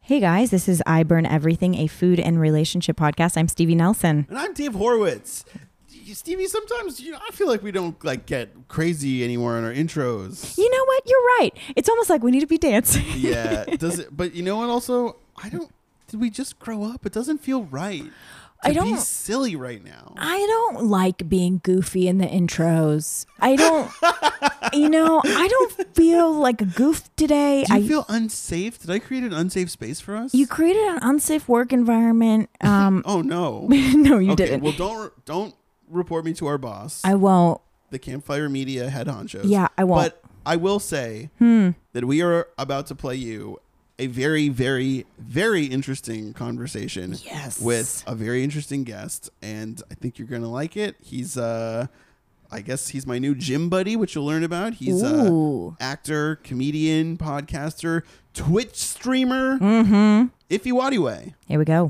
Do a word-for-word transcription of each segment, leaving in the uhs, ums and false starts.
Hey guys, this is I Burn Everything, a food and relationship podcast. I'm Stevie Nelson. And I'm Dave Horowitz. Stevie, sometimes you know, I feel like we don't like get crazy anymore in our intros. You know what? You're right. It's almost like we need to be dancing. Yeah. Does it? But you know what? Also, I don't. Did we just grow up? It doesn't feel right to I don't, be silly right now. I don't like being goofy in the intros. I don't. You know, I don't feel like a goof today. Do you I feel unsafe? Did I create an unsafe space for us? You created an unsafe work environment. Um, oh no. No, you okay, didn't. Well, don't don't report me to our boss. I won't. The Campfire Media head honchos. Yeah, I won't. But I will say hmm. that we are about to play you a very, very, very interesting conversation. Yes. With a very interesting guest, and I think you're gonna like it. He's uh I guess he's my new gym buddy, which you'll learn about. He's a actor, comedian, podcaster, Twitch streamer. Mm-hmm. Ify Wadiwe. Here we go.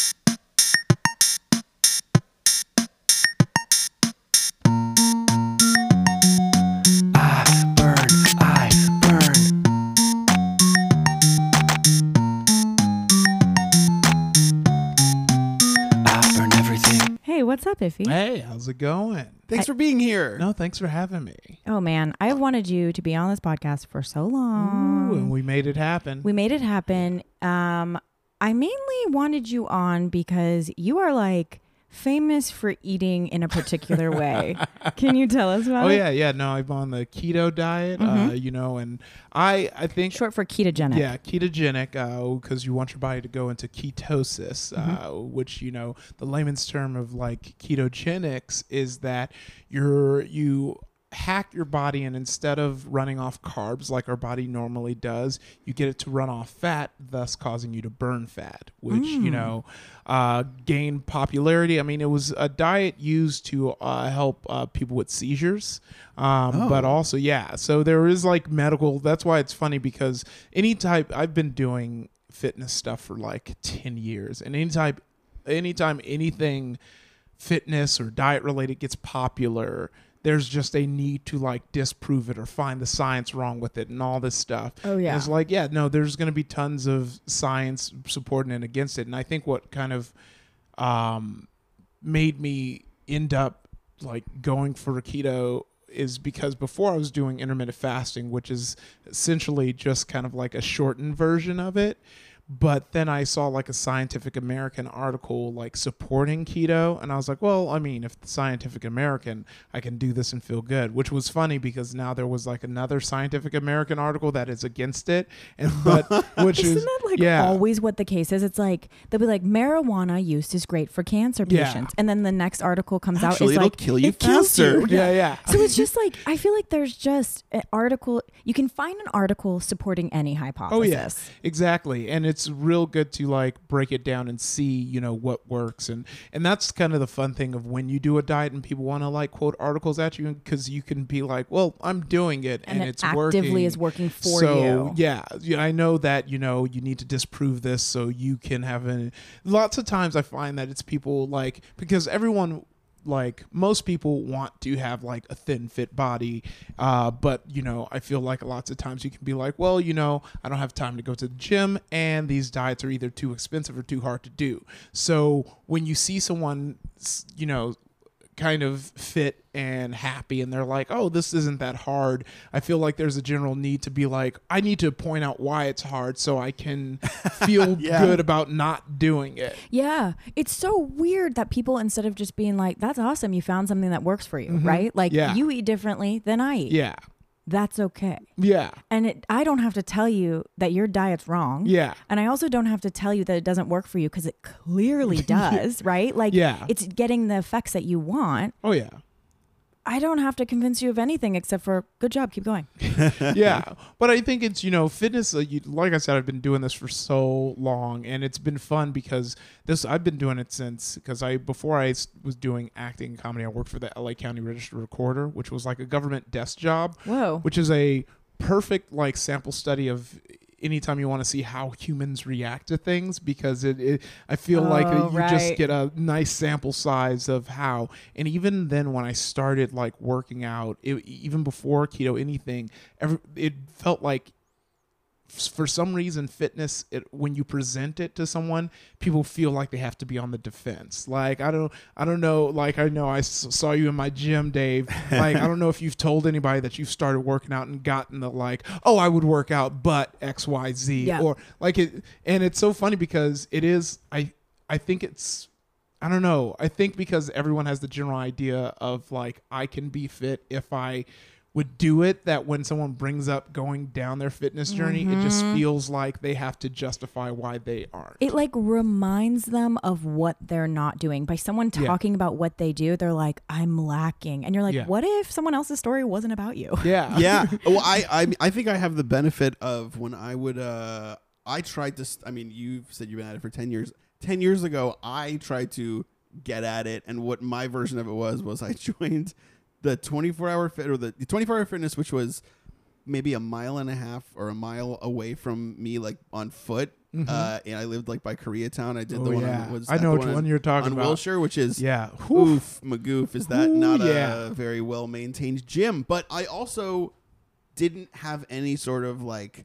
I burn, I burn. I burn everything. Hey, what's up, Iffy? Hey, how's it going? Thanks I- for being here. No, thanks for having me. Oh man, I've wanted you to be on this podcast for so long. Ooh, and we made it happen. We made it happen. Um, I mainly wanted you on because you are like famous for eating in a particular way. Can you tell us about oh it? yeah, yeah. No, I'm on the keto diet. Uh, Mhm. you know, and I, I think Short for ketogenic. Yeah, ketogenic, because you want your body to go into ketosis, Mhm. uh, which, you know, the layman's term of like ketogenics is that you're you hack your body, and instead of running off carbs like our body normally does, you get it to run off fat, thus causing you to burn fat, which Mm. you know uh, gained popularity. I mean, it was a diet used to uh, help uh, people with seizures, um, Oh. but also yeah. So there is like medical. That's why it's funny, because any type I've been doing fitness stuff for like ten years, and anytime anytime anything fitness or diet related gets popular, there's just a need to like disprove it or find the science wrong with it and all this stuff. Oh, yeah. And it's like, yeah, no, there's going to be tons of science supporting and against it. And I think what kind of um, made me end up like going for keto is because before I was doing intermittent fasting, which is essentially just kind of like a shortened version of it. But then I saw like a Scientific American article like supporting keto, and I was like, well, I mean, if the Scientific American, I can do this and feel good, which was funny because now there was like another Scientific American article that is against it, and but which Isn't is that like yeah. always what the case is? It's like they'll be like marijuana use is great for cancer Yeah. patients, and then the next article comes Actually, out is it'll like kill you it kills faster. you. yeah, yeah. So it's just like I feel like there's just an article. You can find an article supporting any hypothesis. Oh yeah, exactly. And it's real good to like break it down and see, you know, what works. And and that's kind of the fun thing of when you do a diet and people want to like quote articles at you, because you can be like, well, I'm doing it and, And, it it's actively working. is working for so, you. yeah, yeah, I know that, you know, you need to disprove this so you can have a lots of times I find that it's people like, because everyone, like most people want to have like a thin fit body, uh but you know, I feel like lots of times you can be like, well, you know, I don't have time to go to the gym, and these diets are either too expensive or too hard to do. So when you see someone, you know, kind of fit and happy and they're like, oh, this isn't that hard, I feel like there's a general need to be like, I need to point out why it's hard so I can feel Yeah. good about not doing it. Yeah. It's so weird that people, instead of just being like, that's awesome, you found something that works for you, Mhm. right? Like Yeah. you eat differently than I eat. Yeah. That's okay. Yeah. And it, I don't have to tell you that your diet's wrong. Yeah. And I also don't have to tell you that it doesn't work for you, because it clearly does, right? Like Yeah. it's getting the effects that you want. Oh yeah. I don't have to convince you of anything except for good job, keep going. Yeah, but I think it's, you know, fitness, uh, you, like I said, I've been doing this for so long, and it's been fun because this I've been doing it since, because I before I s- was doing acting and comedy, I worked for the L A County Register Recorder, which was like a government desk job, Whoa. which is a perfect like sample study of anytime you want to see how humans react to things, because it, it I feel like Oh, that you right. just get a nice sample size of how. And even then, when I started like working out, it, even before keto anything, every, it felt like for some reason, fitness, it, when you present it to someone, people feel like they have to be on the defense. Like, I don't, I don't know. Like, I know I s- saw you in my gym, Dave. Like, I don't know if you've told anybody that you've started working out and gotten the like, oh, I would work out, but X, Y, Z, Yeah. or like it. And it's so funny because it is. I, I think it's. I don't know. I think because everyone has the general idea of like, I can be fit if I would do it, that when someone brings up going down their fitness journey, Mm-hmm. it just feels like they have to justify why they aren't. It like reminds them of what they're not doing. By someone Yeah. talking about what they do, they're like, I'm lacking. And you're like, Yeah. what if someone else's story wasn't about you? yeah. Yeah. Well, I, I I think I have the benefit of when I would uh I tried to st- I mean, you've said you've been at it for ten years. ten years ago, I tried to get at it, and what my version of it was was I joined the twenty-four hour fit or the, the twenty-four hour fitness, which was maybe a mile and a half or a mile away from me, like on foot. Mhm. Uh, and I lived like by Koreatown. I did Oh, the one yeah. on, was I that know the which one one you're talking on about. Wilshire, which is Yeah. oof magoof. Is that Ooh, not yeah. a very well maintained gym? But I also didn't have any sort of like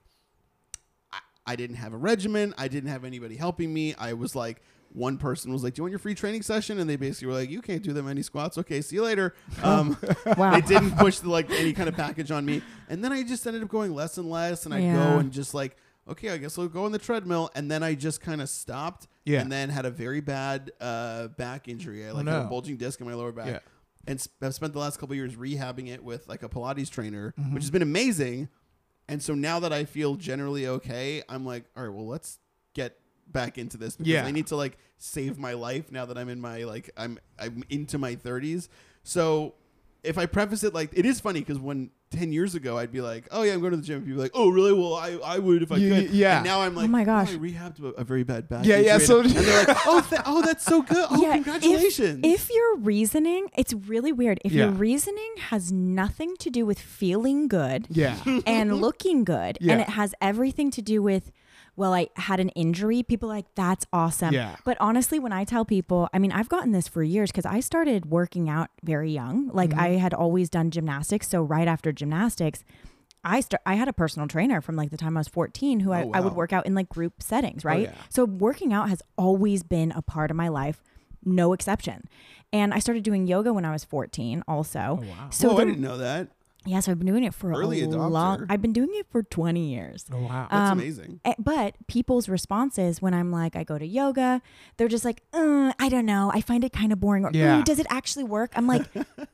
I, I didn't have a regimen. I didn't have anybody helping me. I was like, one person was like, do you want your free training session? And they basically were like, you can't do that many squats. Okay, see you later. Um, Wow. they didn't push the, like any kind of package on me. And then I just ended up going less and less. And I'd Yeah. go and just like, okay, I guess I'll go on the treadmill. And then I just kind of stopped. Yeah. And then had a very bad uh, back injury. I like Oh, had no. a bulging disc in my lower back. Yeah. And sp- I've spent the last couple of years rehabbing it with like a Pilates trainer, Mhm. which has been amazing. And so now that I feel generally okay, I'm like, all right, well, let's get back into this because Yeah. I need to like save my life now that I'm in my like I'm I'm into my thirties. So if I preface it like, it is funny because when ten years ago I'd be like, oh yeah, I'm going to the gym. People are like, oh really? Well, I, I would if I You- could. yeah. And now I'm like, Oh my gosh. I rehabbed a, a very bad back. Yeah, yeah, injury. so- and they're like, oh, th- oh, that's so good. Oh, Yeah, if- congratulations. If your reasoning, it's really weird. If Yeah. your reasoning has nothing to do with feeling good Yeah. and looking good, Yeah. and it has everything to do with, well, I had an injury, people are like, that's awesome. Yeah. But honestly, when I tell people, I mean, I've gotten this for years because I started working out very young. Like Mm-hmm. I had always done gymnastics. So right after gymnastics, I start, I had a personal trainer from like the time I was fourteen who I, Oh, I would wow. work out in like group settings, right? yeah. So working out has always been a part of my life, no exception. And I started doing yoga when I was fourteen also. Oh, wow. So oh, the- I didn't know that. yeah, so I've been doing it for Early a adopter. long, I've been doing it for twenty years. Oh, wow. That's Um, amazing. Eh, But people's responses when I'm like, I go to yoga, they're just like, uh, I don't know. I find it kind of boring. Or, Yeah. "Ooh, does it actually work? I'm like,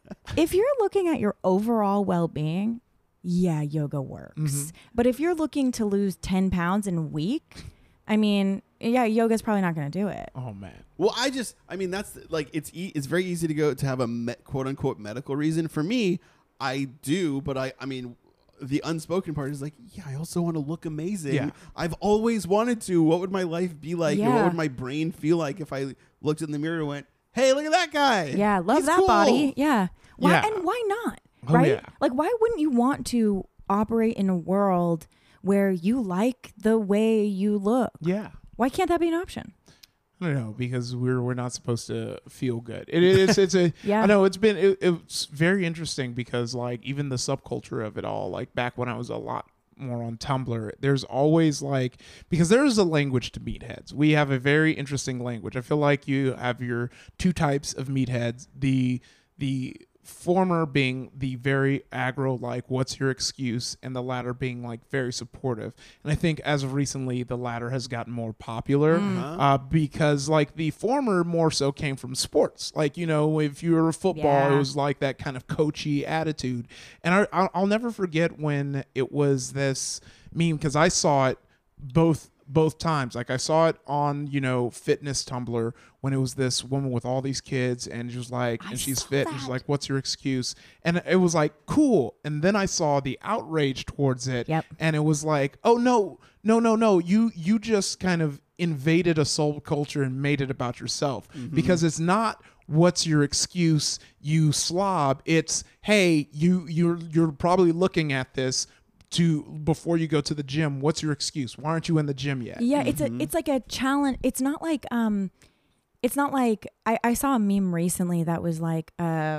if you're looking at your overall well being, yeah, yoga works. Mhm. But if you're looking to lose ten pounds in a week, I mean, yeah, yoga's probably not going to do it. Oh, man. Well, I just, I mean, that's like, it's e- it's very easy to go to have a me- quote unquote medical reason. For me, I do, but I, I mean, the unspoken part is like, yeah, I also want to look amazing. Yeah. I've always wanted to. What would my life be like? And what Yeah. would my brain feel like if I looked in the mirror and went, hey, look at that guy. Yeah, love He's that cool." body. Yeah. Why, Yeah. And why not? Oh, Right? yeah. Like, why wouldn't you want to operate in a world where you like the way you look? Yeah. Why can't that be an option? I don't know, because we're we're not supposed to feel good. It is it's a Yeah. I know it's been it, it's very interesting because like even the subculture of it all, like back when I was a lot more on Tumblr, there's always like, because there is a language to meatheads. We have a very interesting language. I feel like you have your two types of meatheads. The the former being the very aggro, like what's your excuse, and the latter being like very supportive. And I think as of recently the latter has gotten more popular uh, because like the former more so came from sports. Like, you know, if you were a football, Yeah. it was like that kind of coachy attitude. And I, I'll, I'll never forget when it was this meme, because I saw it both both times. Like I saw it on, you know, fitness Tumblr when it was this woman with all these kids and she was like, I and she's saw fit and she's that. like, what's your excuse? And it was like, cool. And then I saw the outrage towards it. Yep. And it was like, oh no, no, no, no. You, you just kind of invaded a soul culture and made it about yourself because it's not, what's your excuse, you slob. It's, hey, you, you're, you're probably looking at this to before you go to the gym. What's your excuse? Why aren't you in the gym yet? Yeah, it's a it's like a challenge. It's not like um, it's not like I, I saw a meme recently that was like uh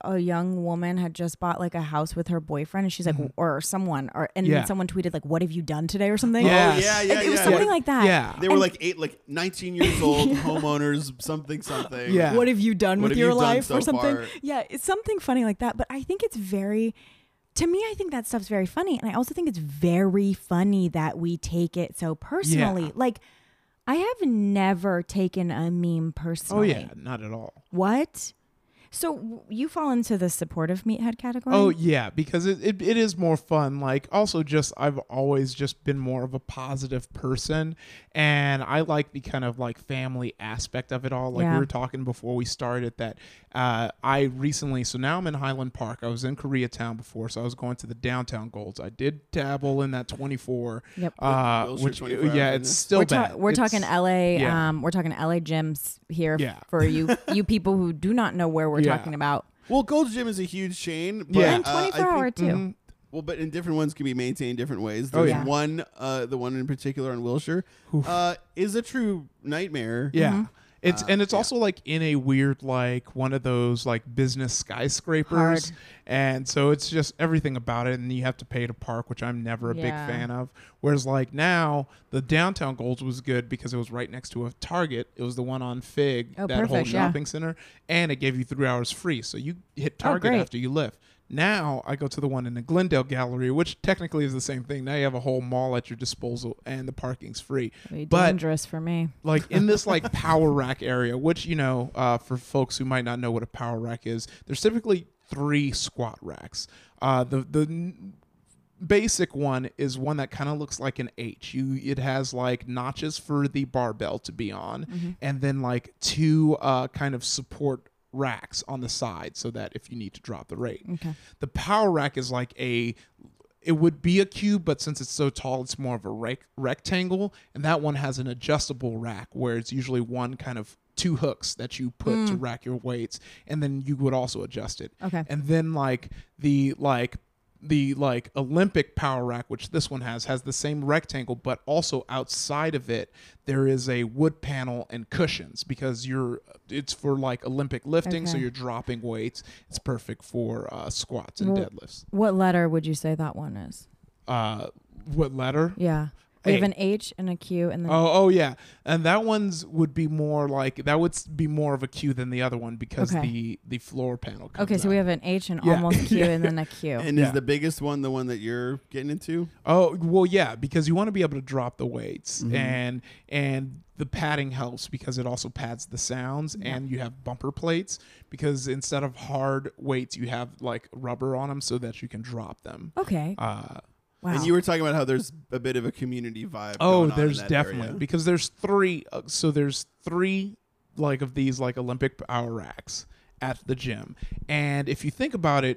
a young woman had just bought like a house with her boyfriend, and she's like, Mhm. or someone, or and Yeah. then someone tweeted like, "What have you done today?" or something. Yes. Oh, yeah, yeah, And it was yeah. something yeah. like that. Yeah. They were And- like eight, like nineteen years old homeowners, something, something. Yeah. What have you done What with have your you done life so or something? far? Yeah, it's something funny like that. But I think it's very, to me, I think that stuff's very funny, and I also think it's very funny that we take it so personally. Yeah. Like, I have never taken a meme Oh personally. yeah, not at all. What? So w- you fall into the supportive meathead category? Oh yeah, because it, it, it is more fun. Like also just I've always just been more of a positive person, and I like the kind of like family aspect of it all. Like Yeah. we were talking before we started that uh, I recently, so now I'm in Highland Park. I was in Koreatown before, so I was going to the downtown Golds. I did dabble in that twenty-four. Yep. Uh, Wilshire which twenty-four hour yeah, fitness. it's still we're, bad. ta- we're It's- talking L A. yeah. Um, we're talking L A gyms here Yeah. for you, you people who do not know where we're Yeah. talking about. Well, Gold's Gym is a huge chain. But, Yeah. And uh, I twenty-four think- hour too. Mhm. Well, but in different ones can be maintained different ways. Oh, There's yeah. one, uh, the one in particular in Wilshire, Oof. uh, is a true nightmare. Yeah. Mhm. It's Uh, and it's yeah. also like in a weird like one of those like business skyscrapers. Hard. And so it's just everything about it, and you have to pay to park, which I'm never a big Yeah. fan of. Whereas like now the downtown Golds was good because it was right next to a Target. It was the one on Fig, Oh, that whole perfect, yeah. shopping center, and it gave you three hours free. So you hit Oh, Target great. after you lift. Now I go to the one in the Glendale Gallery, which technically is the same thing. Now you have a whole mall at your disposal, and the parking's free. Really But- dangerous for me. Like in this like power rack area, which you know, uh, for folks who might not know what a power rack is, there's typically three squat racks. Uh, the the n- basic one is one that kind of looks like an H. You it has like notches for the barbell to be on, Mm-hmm. and then like two uh, kind of support racks on the side so that if you need to drop the weight. Okay. The power rack is like a it would be a cube, but since it's so tall, it's more of a rec- rectangle. And that one has an adjustable rack where it's usually one kind of two hooks that you put to rack your weights, and then you would also adjust it. Okay. And then like the like the like Olympic power rack, which this one has, has the same rectangle, but also outside of it there is a wood panel and cushions because you're it's for like Olympic lifting, so Okay. you're dropping weights. It's perfect for uh, squats and Well- deadlifts. What letter would you say that one is? Uh, what letter? Yeah. We have A. an H and a Q and then Oh, oh yeah, and that one's would be more like that would s- be more of a Q than the other one because Okay. the the floor panel. Comes Okay, so we out. have an H and Yeah. almost Q and then a Q. And Yeah. is the biggest one the one that you're getting into? Oh well, yeah, because you want to be able to drop the weights, Mhm. and and the padding helps because it also pads the sounds, Yeah. and you have bumper plates because instead of hard weights, you have like rubber on them so that you can drop them. Okay. Uh, Wow. And you were talking about how there's a bit of a community vibe. oh, going on in there's that definitely area. because there's three. Uh, so there's three like of these like Olympic power racks at the gym, and if you think about it,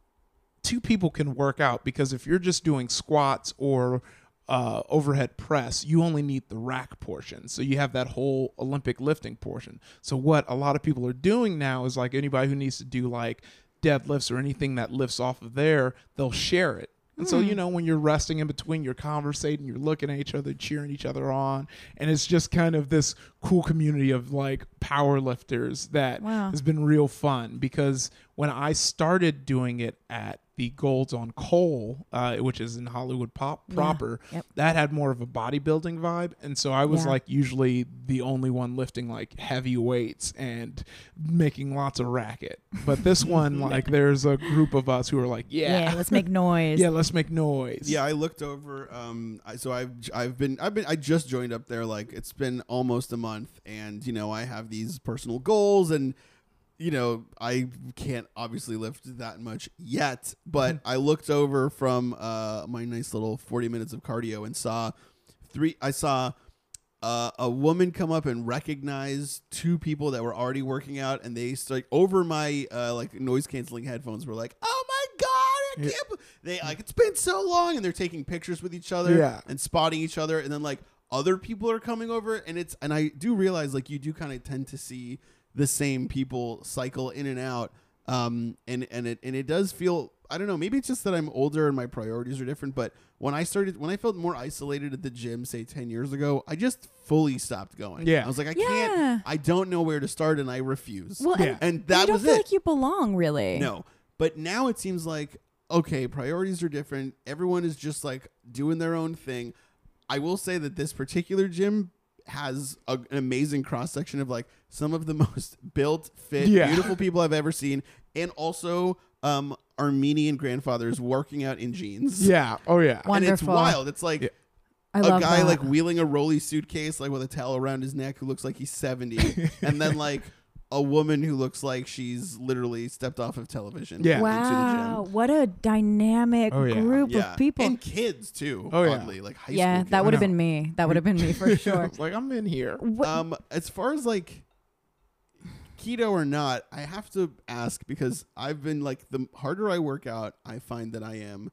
two people can work out because if you're just doing squats or uh, overhead press, you only need the rack portion. So you have that whole Olympic lifting portion. So what a lot of people are doing now is like anybody who needs to do like deadlifts or anything that lifts off of there, they'll share it. And so, you know, when you're resting in between, you're conversating, you're looking at each other, cheering each other on. And it's just kind of this cool community of like power lifters that Wow. has been real fun because when I started doing it at the Golds on Cole, uh, which is in Hollywood pop Yeah. proper, Yep. that had more of a bodybuilding vibe. And so I was Yeah. like usually the only one lifting like heavy weights and making lots of racket. But this one, like there's a group of us who are like, yeah. yeah, let's make noise. yeah, let's make noise. Yeah, I looked over. Um, I, so I've I've been I've been I just joined up there. Like it's been almost a month, and you know I have these personal goals, and you know I can't obviously lift that much yet. But I looked over from uh my nice little forty minutes of cardio and saw three. I saw. Uh, a woman come up and recognize two people that were already working out, and they start over my uh, like noise canceling headphones. Were like, "Oh my god, I Yeah. can't!" be-" They like it's been so long, and they're taking pictures with each other Yeah. and spotting each other, and then like other people are coming over, and it's and I do realize like you do kind of tend to see the same people cycle in and out, um, and and it and it does feel. I don't know, maybe it's just that I'm older and my priorities are different, but when I started, when I felt more isolated at the gym, say ten years ago, I just fully stopped going. Yeah. I was like, I Yeah. can't, I don't know where to start and I refuse. Well, Yeah. and, And you that don't was feel it. like you belong, really. No. But now it seems like, okay, priorities are different. Everyone is just like doing their own thing. I will say that this particular gym has a, an amazing cross section of like some of the most built, fit, Yeah. beautiful people I've ever seen, and also um, Armenian grandfathers working out in jeans. Yeah. Oh yeah. And it's Wonderful. wild. It's like Yeah. I a love guy that. like wheeling a rolly suitcase like with a towel around his neck who looks like he's seventy, and then like a woman who looks like she's literally stepped off of television. Yeah. into Wow, the gym. what a dynamic Oh, yeah. group Yeah. of people. And kids too. Oh, yeah. Oddly, like high Yeah, school that kids. would have know. been me. That would have been me for sure. It's like I'm in here. What- Um, as far as like keto or not, I have to ask because I've been like the harder I work out, I find that I am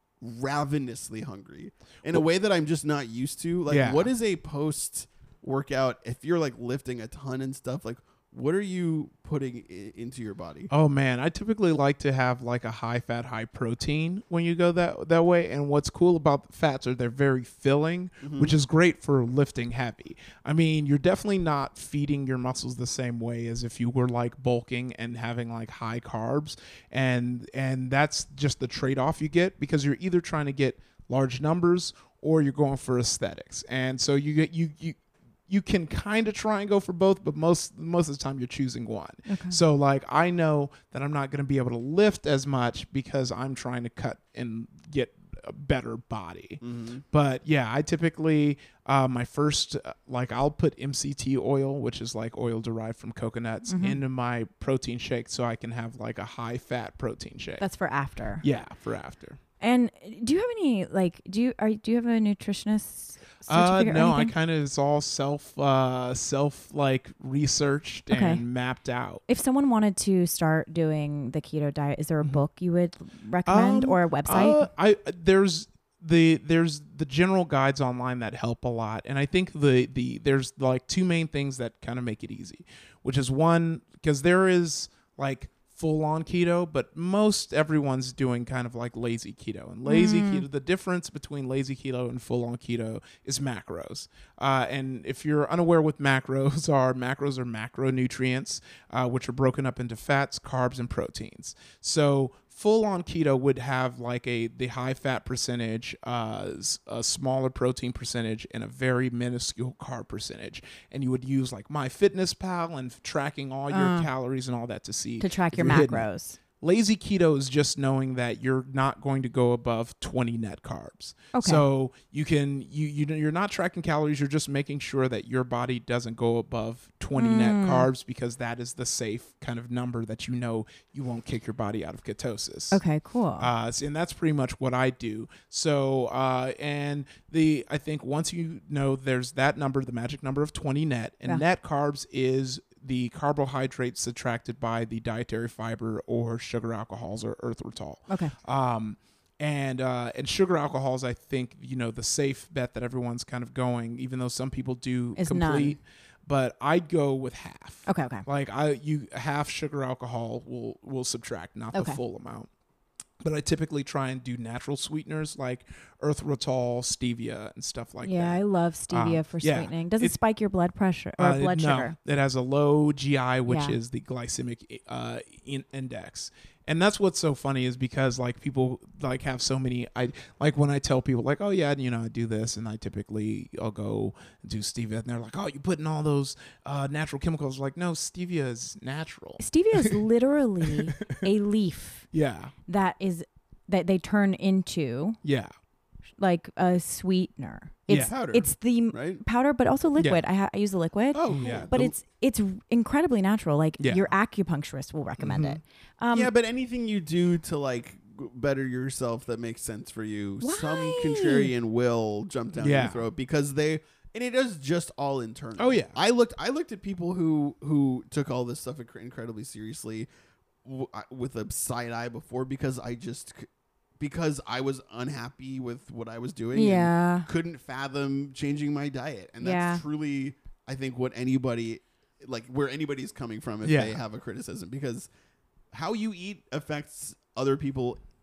ravenously hungry in a way that I'm just not used to. Like, Yeah. what is a post workout if you're like lifting a ton and stuff? Like, what are you putting I- into your body? Oh man, I typically like to have like a high fat, high protein when you go that that way. And what's cool about the fats are they're very filling, Mm-hmm. which is great for lifting heavy. I mean, you're definitely not feeding your muscles the same way as if you were like bulking and having like high carbs. And and that's just the trade-off you get because you're either trying to get large numbers or you're going for aesthetics. And so you get you you you can kind of try and go for both, but most most of the time you're choosing one. Okay. So like I know that I'm not going to be able to lift as much because I'm trying to cut and get a better body. Mm-hmm. But yeah, I typically uh, my first uh, like I'll put M C T oil, which is like oil derived from coconuts, Mhm. into my protein shake so I can have like a high fat protein shake. That's for after. yeah, for after. And do you have any like do you are do you have a nutritionist Uh, certificate or no, I anything? kind of it's all self uh, self like researched Okay. and mapped out. If someone wanted to start doing the keto diet, is there a book you would recommend Um, or a website? Uh, I there's the there's the general guides online that help a lot, and I think the the there's like two main things that kind of make it easy, which is one because there is like full on keto, but most everyone's doing kind of like lazy keto. And lazy Mm. keto, the difference between lazy keto and full on keto is macros. Uh, and if you're unaware what macros are, macros are macronutrients, uh, which are broken up into fats, carbs, and proteins. So full on keto would have like a the high fat percentage, uh, s- a smaller protein percentage, and a very minuscule carb percentage. And you would use like MyFitnessPal and f- tracking all your Uh. calories and all that to see to track if your you're hitting it. macros. Lazy keto is just knowing that you're not going to go above twenty net carbs. Okay. So you can you you you're not tracking calories. You're just making sure that your body doesn't go above twenty net Mm. carbs because that is the safe kind of number that you know you won't kick your body out of ketosis. Okay, cool. Uh, s- and that's pretty much what I do. So, uh, and the I think once you know there's that number, the magic number of twenty net, and Yeah. net carbs is the carbohydrates subtracted by the dietary fiber or sugar alcohols or erythritol. okay. Um, and uh, and sugar alcohols, I think you know the safe bet that everyone's kind of going, even though some people do Is none. complete, but I'd go with half. Okay, okay. Like I, you half sugar alcohol will will subtract, not Okay. the full amount. But I typically try and do natural sweeteners like erythritol, stevia, and stuff like yeah, I that. love stevia Um, for yeah, sweetening. Does it it's- spike your blood pressure or Uh, blood no, sugar? it has a low G I, which Yeah. is the glycemic uh, in- index. And that's what's so funny is because like people like have so many. I like when I tell people like, oh yeah, you know I do this, and I typically I'll go do stevia, and they're like, oh, you putting all those uh, natural chemicals. Like, no, stevia is natural. Stevia is literally a leaf Yeah, that is that they turn into yeah, like a sweetener. Yeah. It's Powder, it's the right? powder, but also liquid. I, ha- I use the liquid. Oh, yeah. But The- it's it's incredibly natural. Like Yeah. your acupuncturist will recommend Mhm. it. Um, yeah, but anything you do to like g- better yourself that makes sense for you, some Why? contrarian will jump down Yeah. your throat because they and it is just all internal. Oh, yeah. I looked I looked at people who who took all this stuff inc- incredibly seriously w- I- with a side eye before because I just c- because I was unhappy with what I was doing. and yeah. couldn't fathom changing my diet, and that's Yeah. truly I think what anybody like where anybody's coming from if Yeah. they have a criticism, because how you eat affects other people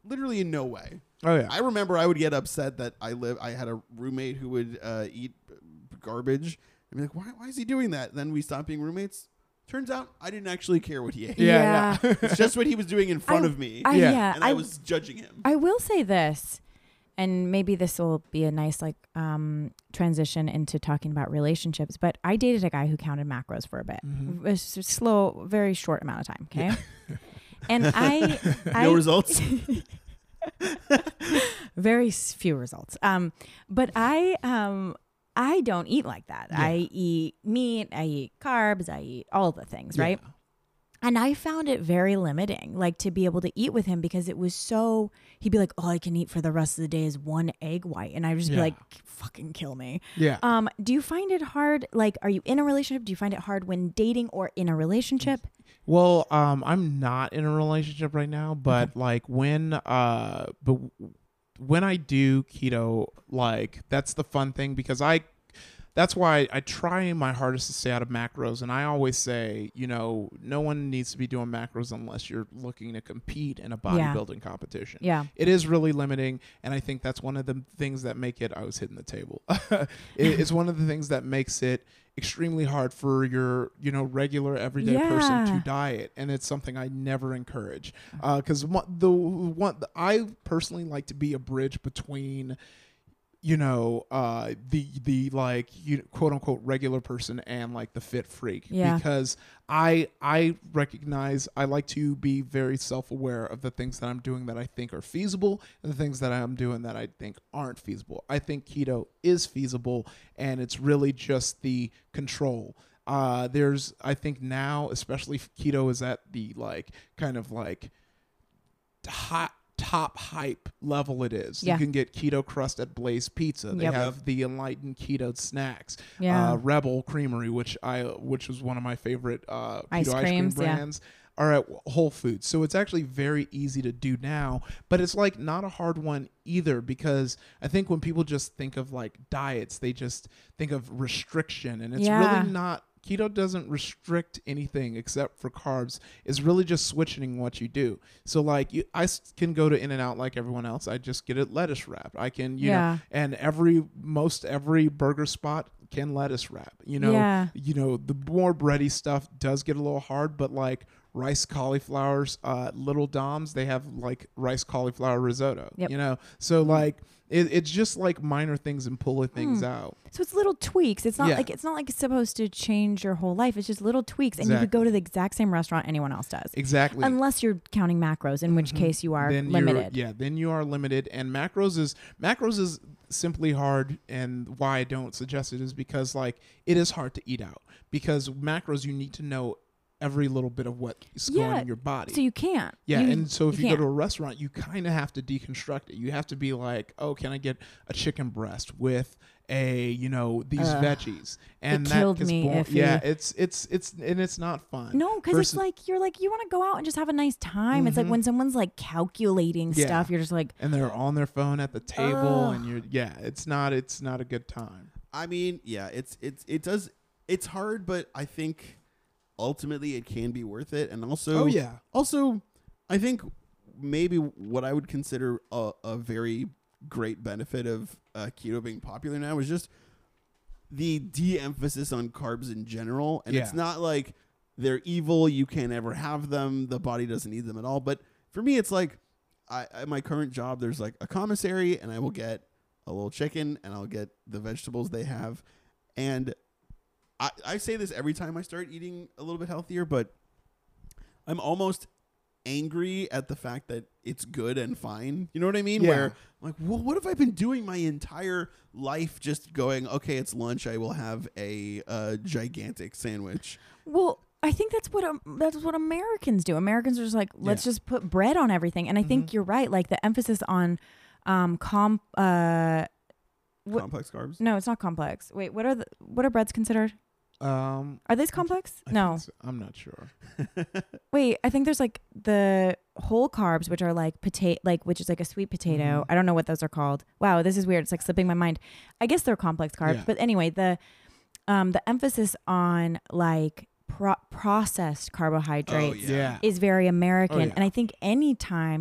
literally in no way. Oh yeah. I remember I would get upset that I live. I had a roommate who would uh, eat garbage. I'd be like, why? Why is he doing that? Then we stopped being roommates. Turns out I didn't actually care what he ate. Yeah, Yeah. It's just what he was doing in front I- of me, I, Yeah. yeah. and I, I was judging him. I will say this, and maybe this will be a nice like um, transition into talking about relationships. But I dated a guy who counted macros for a bit, Mhm. a s- slow, very short amount of time. Okay, and I, I No results. very s- few results. Um, but I um I don't eat like that. Yeah. I eat meat, I eat carbs, I eat all the things, right? Yeah. And I found it very limiting, like to be able to eat with him because it was so, he'd be like, all I can eat for the rest of the day is one egg white. And I would just be Yeah. like, fucking kill me. Yeah. Um, do you find it hard? Like, are you in a relationship? Do you find it hard when dating or in a relationship? Well, um, I'm not in a relationship right now, but like when, uh, but w- when I do keto, like that's the fun thing because I, that's why I try my hardest to stay out of macros. And I always say, you know, no one needs to be doing macros unless you're looking to compete in a Yeah. bodybuilding competition. Yeah. It is really limiting, and I think that's one of the things that make it. I was hitting the table. it, it's one of the things that makes it extremely hard for your, you know, regular everyday person Yeah. to diet, and it's something I never encourage. Because uh, the one I personally like to be a bridge between, you know, uh, the the like you quote unquote regular person and like the fit freak. Yeah. Because I I recognize I like to be very self aware of the things that I'm doing that I think are feasible and the things that I'm doing that I think aren't feasible. I think keto is feasible, and it's really just the control. Uh, there's I think now, especially if keto is at the like kind of like hot top hype level it is. Yeah. You can get keto crust at Blaze Pizza. They Yep. have the Enlightened Keto Snacks. Yeah. Uh, Rebel Creamery, which I which was one of my favorite uh, keto Ice ice, cream creams, yeah. brands, are at Whole Foods. So it's actually very easy to do now, but it's like not a hard one either because I think when people just think of like diets, they just think of restriction, and it's Yeah. really not. Keto doesn't restrict anything except for carbs. It's really just switching what you do. So like you, I s- can go to In-N-Out like everyone else. I just get it lettuce wrapped. I can, you Yeah. know, and every most every burger spot can lettuce wrap. You know, Yeah. you know the more bready stuff does get a little hard, but like rice cauliflowers, uh, Little Dom's, they have like rice cauliflower risotto. Yep. You know, so like it, it's just like minor things and pulling things Hmm. out. So it's little tweaks. It's not Yeah. like it's not like it's supposed to change your whole life. It's just little tweaks, and you could go Exactly. to the exact same restaurant anyone else does, Exactly. unless you're counting macros, in which Mhm. case you are Then you're- limited. Yeah, then you are limited. And macros is macros is simply hard, and why I don't suggest it is because like it is hard to eat out. Because macros you need to know every little bit of what's going Yeah, in your body. So you can't. Yeah, You- and so if you, go can't. to a restaurant, you kind of have to deconstruct it. You have to be like, oh, can I get a chicken breast with a, you know, these Ugh. veggies? And It that killed gets me, born- Iffy. Yeah, it's it's it's and it's not fun. No, because it's Versus- like you're like you want to go out and just have a nice time. It's like Mhm. when someone's like calculating Yeah. stuff, you're just like, and they're on their phone at the table, Ugh. and you're yeah, it's not it's not a good time. I mean, yeah, it's it's it does it's hard, but I think ultimately it can be worth it. And also, Oh yeah, also, I think maybe what I would consider a, a very great benefit of uh, keto being popular now is just the de-emphasis on carbs in general. And it's Yeah. not like they're evil, you can't ever have them, the body doesn't need them at all. But for me, it's like I, at my current job, there's like a commissary, and I will get a little chicken, and I'll get the vegetables they have. And I, I say this every time I start eating a little bit healthier, but I'm almost angry at the fact that it's good and fine. You know what I mean? Yeah. Where I'm like, well, what have I been doing my entire life just going, okay, it's lunch, I will have a uh, gigantic sandwich. well, I think that's what um, that's what Americans do. Americans are just like, let's Yeah. just put bread on everything. And I think Mhm. you're right. Like the emphasis on um comp uh What- Complex carbs. no, it's not complex. Wait, what are the what are breads considered? um, Are these complex? I No. think so. I'm not sure. Wait, I think there's like the whole carbs, which are like potato, like which is like a sweet potato. Mhm. I don't know what those are called. Wow, this is weird. It's like slipping my mind. I guess they're complex carbs, Yeah. but anyway, the um the emphasis on like pro- processed carbohydrates Oh, Yeah. is very American, Oh, yeah. and I think anytime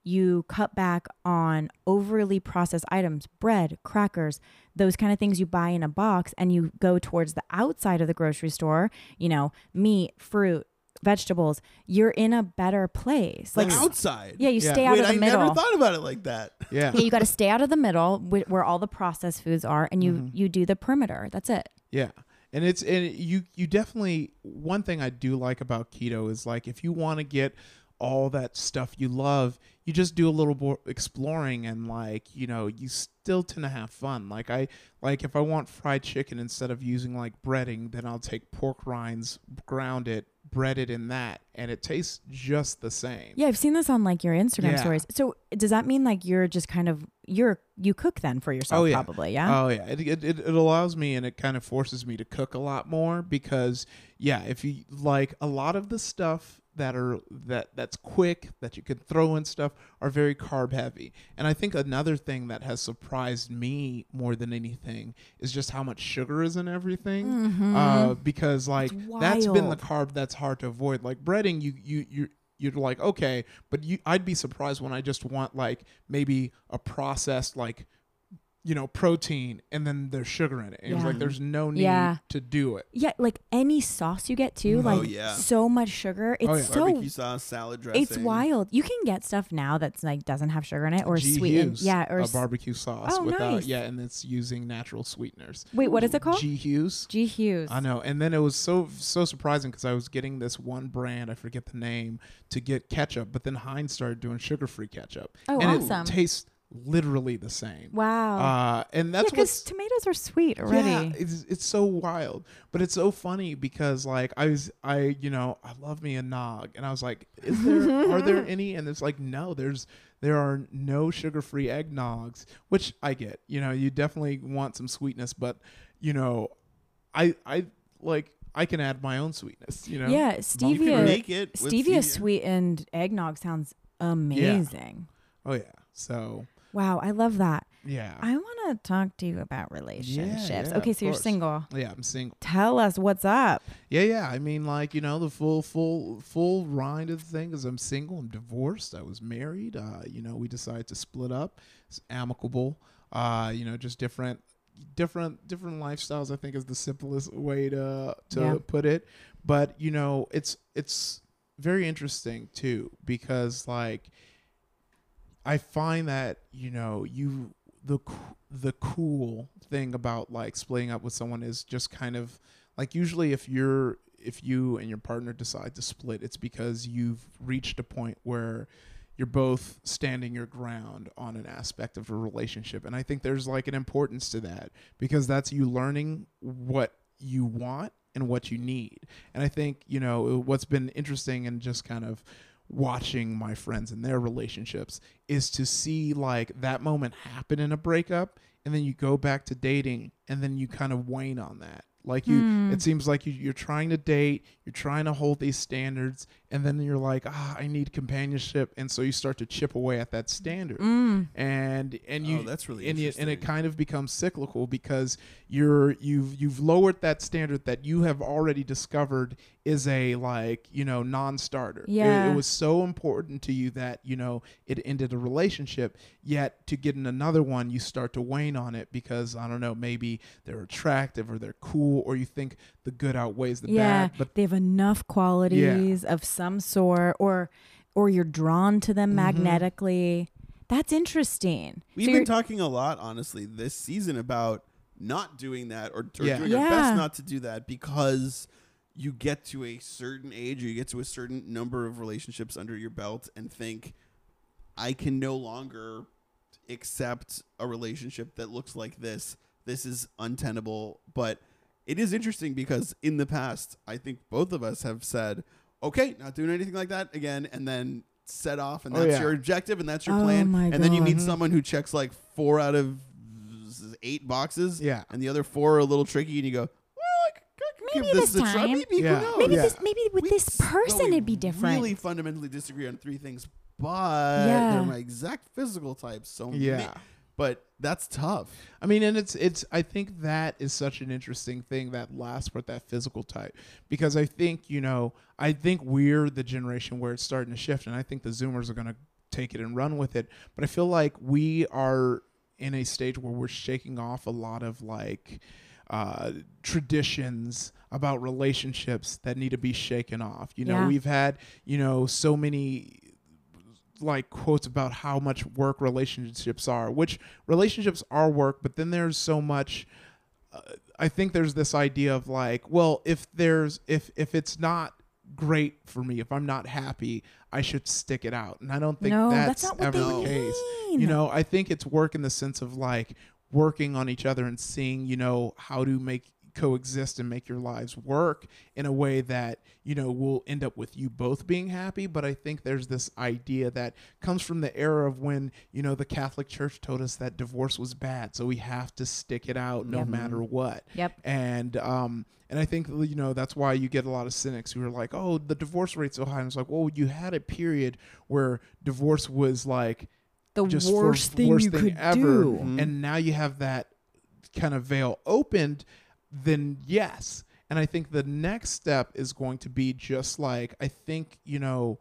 you cut back on overly processed items, bread, crackers, those kind of things you buy in a box, and you go towards the outside of the grocery store, you know, meat, fruit, vegetables, you're in a better place. Like outside. Yeah, you Yeah. stay out Wait, of the I middle. never thought about it like that. Yeah. Yeah, you got to stay out of the middle wh- where all the processed foods are, and you Mhm. you do the perimeter. That's it. Yeah. And it's and it- you you definitely, one thing I do like about keto is like if you want to get all that stuff you love, you just do a little more exploring, and like, you know, you still tend to have fun. Like I like if I want fried chicken, instead of using like breading, then I'll take pork rinds, ground it, bread it in that, and it tastes just the same. Yeah, I've seen this on like your Instagram Yeah. stories. So does that mean like you're just kind of you're you cook then for yourself? Oh, yeah. Probably, yeah. Oh yeah, it, it it it allows me, and it kind of forces me to cook a lot more, because yeah, if you like a lot of the stuff that are that that's quick that you can throw in stuff are very carb heavy. And I think another thing that has surprised me more than anything is just how much sugar is in everything. Mhm. Uh, because like It's that's been the wild. carb that's hard to avoid. Like breading, you you you you're like, okay, but you I'd be surprised when I just want like maybe a processed like, you know, protein, and then there's sugar in it. And it's Yeah. like there's no need Yeah. to do it. Yeah, like any sauce you get too, Oh, like yeah. so much sugar. It's Oh, yeah. so Barbecue sauce, salad dressing. it's wild. You can get stuff now that's like doesn't have sugar in it or G sweetened. Hughes, Yeah, or a s- barbecue sauce Oh, without nice. yeah, and it's using natural sweeteners. wait, what is it called? G Hughes. G Hughes. I know. And then it was so so surprising because I was getting this one brand, I forget the name, to get ketchup, but then Heinz started doing sugar-free ketchup. Oh, and awesome. it tastes literally the same. Wow. Uh, and that's yeah, because what's tomatoes are sweet already. yeah, it's it's so wild, but it's so funny because like I was I you know I love me a nog, and I was like, is there are there any? And it's like no, there's there are no sugar-free eggnogs, which I get. You know, you definitely want some sweetness, but you know, I I like I can add my own sweetness. You know, Yeah, You stevia. can make it with stevia sweetened eggnog sounds amazing. oh yeah, so Wow, I love that. yeah, I want to talk to you about relationships. yeah, okay, of so you're course. single. yeah, I'm single. Tell us what's up. Yeah, yeah. I mean, like, you know, the full, full, full rind of the thing is I'm single. I'm divorced. I was married. Uh, you know, we decided to split up. It's amicable. Uh, you know, just different, different, different lifestyles. I think is the simplest way to to Yeah. put it. But you know, it's it's very interesting too, because like I find that you know you the c- the cool thing about like splitting up with someone is just kind of like usually if you're if you and your partner decide to split, it's because you've reached a point where you're both standing your ground on an aspect of a relationship. And I think there's like an importance to that, because that's you learning what you want and what you need. And I think, you know, what's been interesting and just kind of watching my friends and their relationships is to see like that moment happen in a breakup, and then you go back to dating, and then you kind of wane on that. Like you, Hmm. it seems like you, you're trying to date, you're trying to hold these standards, and then you're like, ah, I need companionship, and so you start to chip away at that standard, Mm. and and you, Oh, that's really and, you, and it interesting. kind of becomes cyclical because you're you've you've lowered that standard that you have already discovered is a like you know non-starter. It- Yeah. it was so important to you that you know it ended a relationship, yet to get in another one you start to wane on it because I don't know, maybe they're attractive or they're cool, or you think the good outweighs the Yeah, bad. But they have enough qualities of some sort, or or you're drawn to them Mhm. magnetically. That's interesting. We've So been you're- talking a lot, honestly, this season about not doing that or, or Yeah. doing our Yeah. best not to do that, because you get to a certain age or you get to a certain number of relationships under your belt and think, I can no longer accept a relationship that looks like this. This is untenable. But it is interesting because in the past, I think both of us have said, okay, not doing anything like that again, and then set off, and Oh, that's yeah. your objective, and that's your Oh, plan. my And then you meet God. someone who checks like four out of eight boxes, yeah. and the other four are a little tricky, and you go, well, I could, I could Maybe give this, this a try. time. Maybe, Yeah. who knows? maybe Yeah. this maybe with We this s- well, person we it'd be different. Really fundamentally disagree on three things, but Yeah. they're my exact physical types. So Yeah. ma- but that's tough. I mean, and it's it's. I think that is such an interesting thing, that last part, that physical type, because I think you know, I think we're the generation where it's starting to shift, and I think the Zoomers are going to take it and run with it. But I feel like we are in a stage where we're shaking off a lot of like uh, traditions about relationships that need to be shaken off. You know, Yeah. we've had, you know, so many like quotes about how much work relationships are, which relationships are work, but then there's so much uh, I think there's this idea of like, well, if there's if if it's not great for me, if I'm not happy, I should stick it out. And I don't think No, that's, that's not what ever they the case. mean. You know, I think it's work in the sense of like working on each other and seeing, you know, how to make coexist and make your lives work in a way that, you know, will end up with you both being happy. But I think there's this idea that comes from the era of when, you know, the Catholic Church told us that divorce was bad, so we have to stick it out no Yep. matter what. Yep. And um and I think, you know, that's why you get a lot of cynics who are like, oh, the divorce rate's so high. And it's like, well, you had a period where divorce was like The just worst for, thing worst you thing could ever. do. Mhm. And now you have that kind of veil opened, then yes. And I think the next step is going to be just like, I think, you know,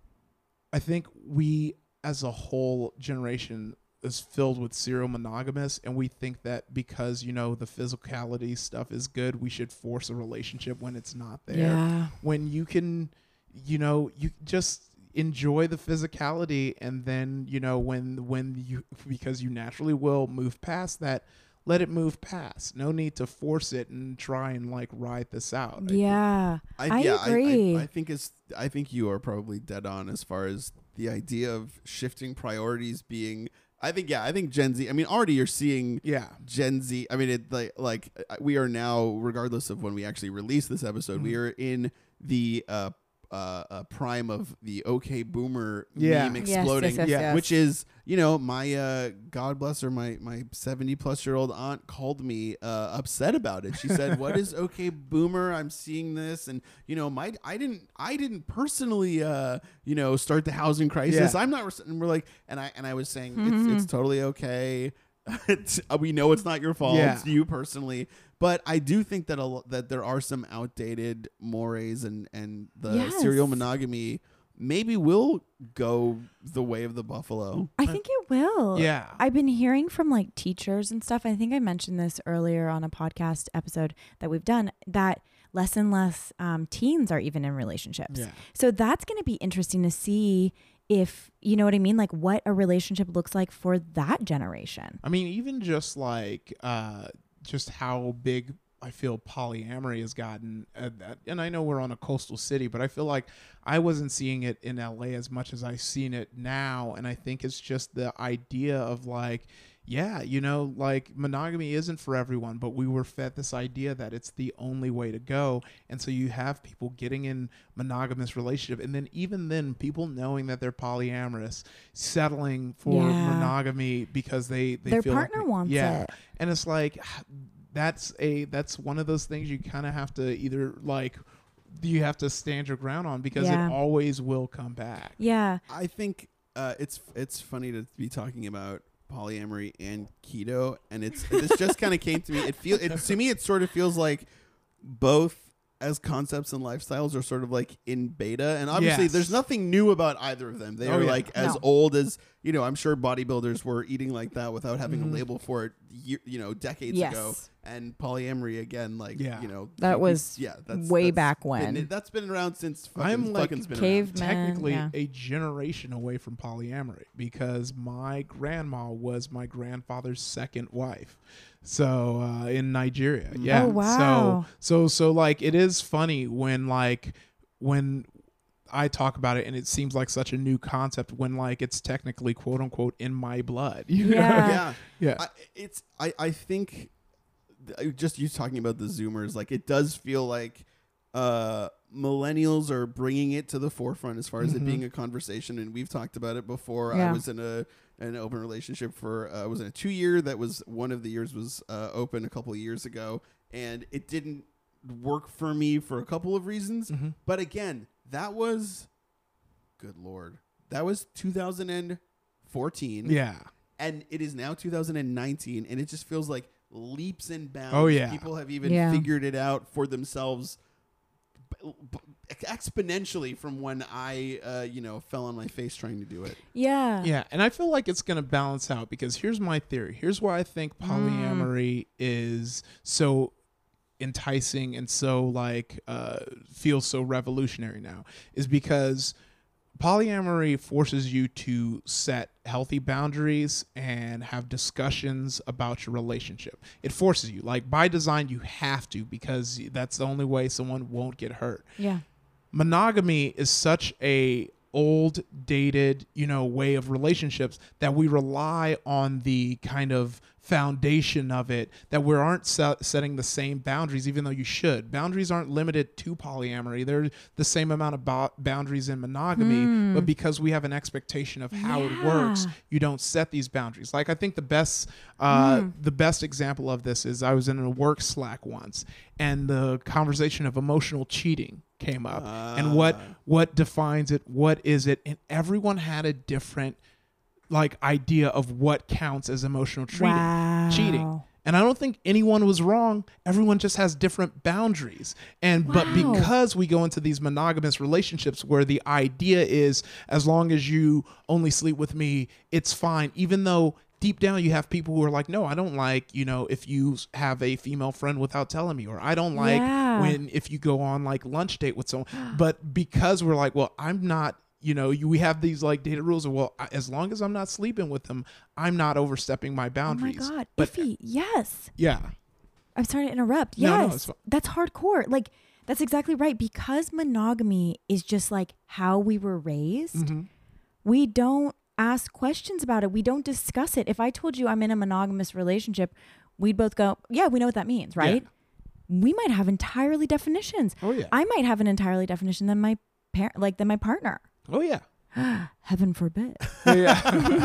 I think we as a whole generation is filled with serial monogamous, and we think that because, you know, the physicality stuff is good, we should force a relationship when it's not there. Yeah. When you can, you know, you just enjoy the physicality, and then, you know, when when you, because you naturally will move past that, let it move past. No need to force it and try and like ride this out. Yeah. I yeah, agree. I, I think it's. I think you are probably dead on as far as the idea of shifting priorities being. I think yeah. I think Gen Z. I mean, already you're seeing Yeah. Gen Z. I mean, it like like uh, we are now, regardless of when we actually release this episode, Mm-hmm. we are in the uh, uh, uh, prime of the OK Boomer Yeah. meme Yes, exploding, yes, yes, Yeah. yes. which is, you know, my uh, God bless her, my my seventy plus year old aunt called me uh, upset about it. She said, "What is OK Boomer? I'm seeing this, and you know, my I didn't I didn't personally uh, you know start the housing crisis. Yeah. I'm not." Res-. And we're like, and I and I was saying it's it's totally okay. It's, uh, we know it's not your fault. Yeah. It's you personally. But I do think that a, lo- that there are some outdated mores, and, and the Yes. serial monogamy maybe will go the way of the buffalo. I think it will. Yeah. I've been hearing from like teachers and stuff. I think I mentioned this earlier on a podcast episode that we've done, that less and less um, teens are even in relationships. Yeah. So that's going to be interesting to see if, you know what I mean? Like what a relationship looks like for that generation. I mean, even just like uh, just how big I feel polyamory has gotten. Uh, that, and I know we're on a coastal city, but I feel like I wasn't seeing it in L A as much as I've seen it now. And I think it's just the idea of like, yeah, you know, like monogamy isn't for everyone, but we were fed this idea that it's the only way to go. And so you have people getting in monogamous relationship, and then even then people knowing that they're polyamorous, settling for Yeah. monogamy because they, they Their feel partner like, wants yeah. it. And it's like, that's a, that's one of those things you kind of have to either like, you have to stand your ground on, because Yeah. it always will come back. Yeah. I think uh, it's it's funny to be talking about polyamory and keto, and it's this just kind of came to me. It feel it to me it sort of feels like both as concepts and lifestyles are sort of like in beta, and obviously Yes. there's nothing new about either of them. They Oh, are yeah. like as No. old as, you know, I'm sure bodybuilders were eating like that without having Mhm. a label for it, year, you know, decades Yes. ago. And polyamory again, like Yeah. you know, That you- was yeah, that's way that's back been- when. that's been around since fucking, I'm like fucking's been cave- around. Man, Technically yeah. a generation away from polyamory, because my grandma was my grandfather's second wife. So uh, in Nigeria, yeah. Oh, wow. So so so like it is funny when like when I talk about it and it seems like such a new concept when like it's technically quote unquote in my blood. you know? Yeah. Yeah. Yeah. I, it's I I think th- just you talking about the Zoomers, like it does feel like uh millennials are bringing it to the forefront as far as it Mhm. being a conversation, and we've talked about it before. I Yeah. was in a an open relationship for uh, I was in a two year that was one of the years was uh, open a couple of years ago, and it didn't work for me for a couple of reasons. Mhm. But again, that was good lord, that was two thousand fourteen. Yeah. And it is now two thousand nineteen, and it just feels like leaps and bounds. Oh, yeah. People have even Yeah. figured it out for themselves b- b- exponentially from when I, uh, you know, fell on my face trying to do it. Yeah. Yeah, and I feel like it's going to balance out because here's my theory. Here's why I think polyamory mm. is so enticing and so like uh, feels so revolutionary now is because polyamory forces you to set healthy boundaries and have discussions about your relationship. It forces you. Like by design, you have to because that's the only way someone won't get hurt. Yeah. Monogamy is such a old, dated, you know, way of relationships that we rely on the kind of foundation of it that we aren't set, setting the same boundaries, even though you should. Boundaries aren't limited to polyamory. They're the same amount of bo- boundaries in monogamy, hmm. but because we have an expectation of how yeah. it works, you don't set these boundaries. Like I think the best, uh, mm. the best example of this is I was in a work Slack once, and the conversation of emotional cheating came up, uh. and what what defines it, what is it, and everyone had a different like idea of what counts as emotional treating, wow. cheating. And I don't think anyone was wrong. Everyone just has different boundaries. And wow. but because we go into these monogamous relationships where the idea is as long as you only sleep with me, it's fine. Even though deep down you have people who are like, no, I don't like, you know, if you have a female friend without telling me, or I don't like yeah. when if you go on like lunch date with someone. But because we're like, well, I'm not, you know, you, we have these like data rules of, well, I, as long as I'm not sleeping with them, I'm not overstepping my boundaries. Oh my God. But, Iffy, yes. Yeah. I'm sorry to interrupt. No, yes. No, that's hardcore. Like, that's exactly right. Because monogamy is just like how we were raised, mm-hmm. we don't ask questions about it. We don't discuss it. If I told you I'm in a monogamous relationship, we'd both go, yeah, we know what that means, right? Yeah. We might have entirely definitions. Oh, yeah. I might have an entirely definition than my parent, like than my partner. Oh yeah. Heaven forbid. Yeah.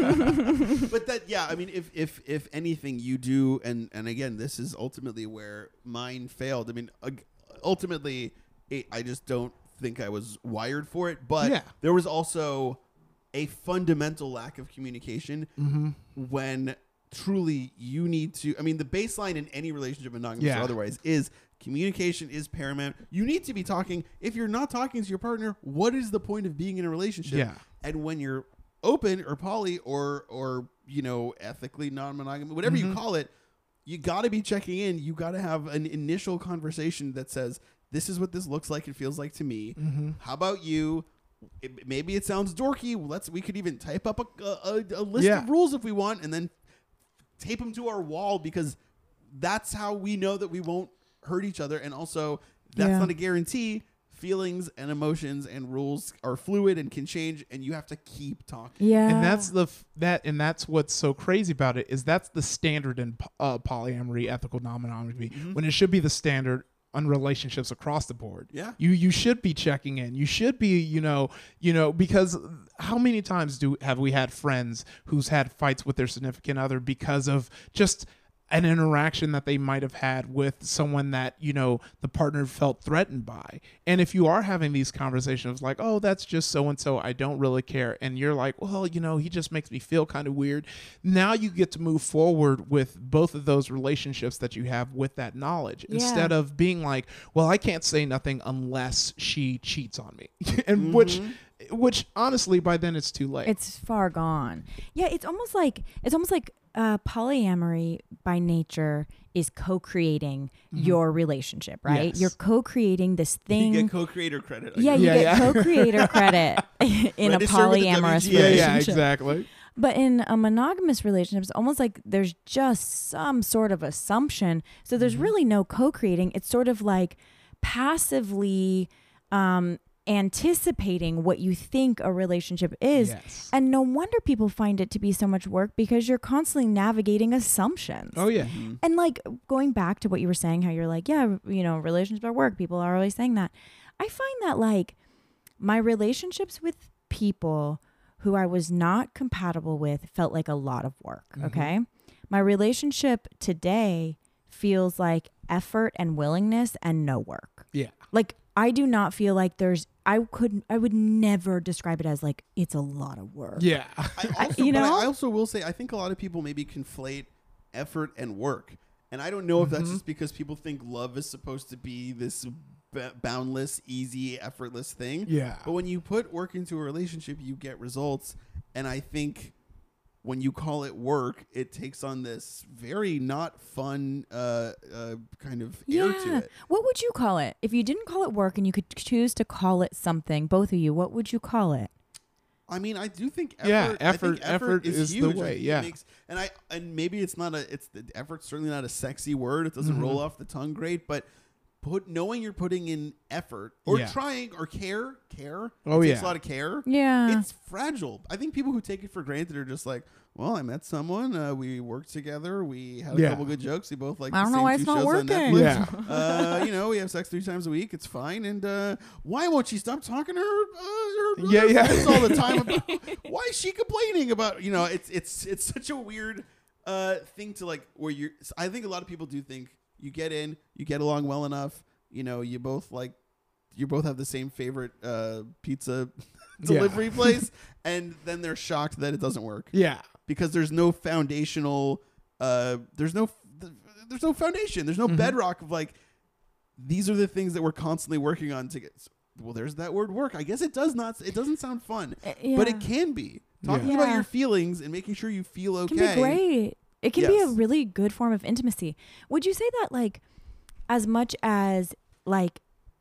But that, yeah, I mean, if if if anything, you do, and and again, this is ultimately where mine failed. I mean, uh, ultimately, it, I just don't think I was wired for it. But yeah. there was also a fundamental lack of communication mm-hmm. when truly you need to. I mean, the baseline in any relationship, monogamous yeah. or otherwise, is. Communication is paramount. You need to be talking. If you're not talking to your partner, what is the point of being in a relationship? Yeah. And when you're open or poly or or you know ethically non-monogamous, whatever mm-hmm. you call it, you got to be checking in. You got to have an initial conversation that says, "This is what this looks like and feels like to me. Mm-hmm. How about you?" It, maybe it sounds dorky. Let's. We could even type up a, a, a list yeah. of rules if we want, and then tape them to our wall because that's how we know that we won't hurt each other. And also that's yeah. not a guarantee. Feelings and emotions and rules are fluid and can change, and you have to keep talking. Yeah. And that's the f- that and that's what's so crazy about it is that's the standard in uh, polyamory, ethical non-monogamy, mm-hmm. when it should be the standard on relationships across the board. Yeah. You you should be checking in. You should be, you know, you know, because how many times do have we had friends who's had fights with their significant other because of just an interaction that they might have had with someone that, you know, the partner felt threatened by. And if you are having these conversations like, oh, that's just so-and-so, I don't really care. And you're like, well, you know, he just makes me feel kind of weird. Now you get to move forward with both of those relationships that you have with that knowledge yeah. instead of being like, well, I can't say nothing unless she cheats on me. and mm-hmm. which which honestly, by then it's too late. It's far gone. Yeah. It's almost like, it's almost like, Uh, polyamory by nature is co-creating mm-hmm. your relationship, right? Yes. You're co-creating this thing. You get co-creator credit. Yeah, you yeah, get yeah. co-creator credit in a polyamorous yeah, relationship. yeah, exactly. But in a monogamous relationship, it's almost like there's just some sort of assumption. So there's mm-hmm. really no co-creating. It's sort of like passively um, anticipating what you think a relationship is. Yes. And no wonder people find it to be so much work because you're constantly navigating assumptions. Oh, yeah. Mm-hmm. And like going back to what you were saying, how you're like, yeah, you know, relationships are work. People are always saying that. I find that like my relationships with people who I was not compatible with felt like a lot of work. Mm-hmm. Okay. My relationship today feels like effort and willingness and no work. Yeah. Like I do not feel like there's, I could, I would never describe it as like, it's a lot of work. Yeah. I also, you know, but I also will say, I think a lot of people maybe conflate effort and work. And I don't know mm-hmm. if that's just because people think love is supposed to be this b- boundless, easy, effortless thing. Yeah. But when you put work into a relationship, you get results. And I think when you call it work, it takes on this very not fun uh, uh, kind of air to Yeah. it. What would you call it? If you didn't call it work and you could choose to call it something, both of you, what would you call it? I mean, I do think effort. Yeah, I think effort- effort, effort is, is the huge. I way, think it yeah. makes- and I and maybe it's not a. It's the effort's certainly not a sexy word. It doesn't Mhm. roll off the tongue great, but put knowing you're putting in effort or Yeah. trying or care, care. Oh, it takes yeah. a lot of care. Yeah. It's fragile. I think people who take it for granted are just like, well, I met someone. Uh, we worked together. We had a Yeah. couple good jokes. We both like I the don't know same why two it's not shows on working. Netflix. Yeah. uh, you know, we have sex three times a week. It's fine. And uh, why won't she stop talking to her, uh, her Yeah, other yeah. friends all the time about why is she complaining about? You know, it's it's it's such a weird uh, thing to like where you're. I think a lot of people do think you get in, you get along well enough. You know, you both like, you both have the same favorite uh, pizza delivery place, and then they're shocked that it doesn't work Yeah. because there's no foundational, uh, there's no, there's no foundation, there's no Mhm. bedrock of like, these are the things that we're constantly working on to get. Well, there's that word work. I guess it does not. It doesn't sound fun, Uh, yeah. but it can be. Talking Yeah. about Yeah. your feelings and making sure you feel It okay. can be great. It can be a Yes. really good form of intimacy. Would you say that, like, as much as like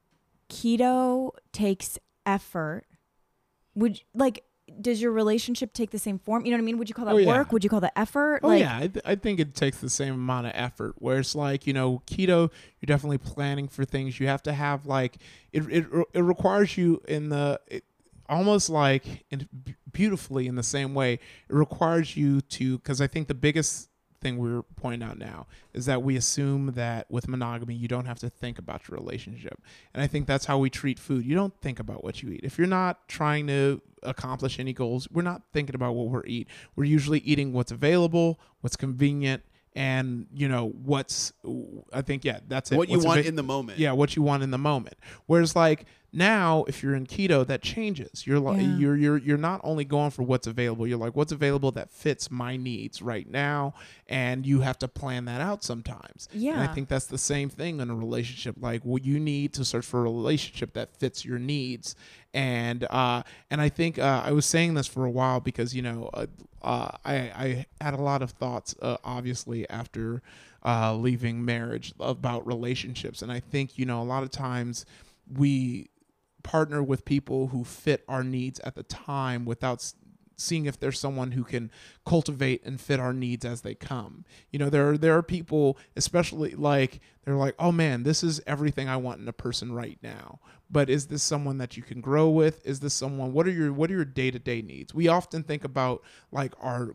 keto takes effort, would like does your relationship take the same form? You know what I mean? Would you call that Oh, yeah. work? Would you call that effort? Oh like, yeah, I, th- I think it takes the same amount of effort. Where it's like, you know, keto, you're definitely planning for things. You have to have like it. It, it requires you in the it, almost like in, beautifully in the same way. It requires you to, because I think the biggest thing we're pointing out now is that we assume that with monogamy you don't have to think about your relationship, and I think that's how we treat food. You don't think about what you eat if you're not trying to accomplish any goals. We're not thinking about what we're eating. We're usually eating what's available, what's convenient, and you know what's I think yeah that's it What you What's want ava- in the moment. yeah what you want in the moment. Whereas like now if you're in keto, that changes. You're like Yeah. you're you're you're not only going for what's available, you're like what's available that fits my needs right now, and you have to plan that out sometimes. And I Yeah. think that's the same thing in a relationship. Like well, you need to search for a relationship that fits your needs. And uh and I think uh, I was saying this for a while because you know uh, uh, I I had a lot of thoughts uh, obviously after uh, leaving marriage about relationships, and I think you know a lot of times we partner with people who fit our needs at the time without s- seeing if there's someone who can cultivate and fit our needs as they come. You know, there are, there are people, especially like, they're like, oh man, this is everything I want in a person right now. But is this someone that you can grow with? Is this someone, what are your, what are your day-to-day needs? We often think about like our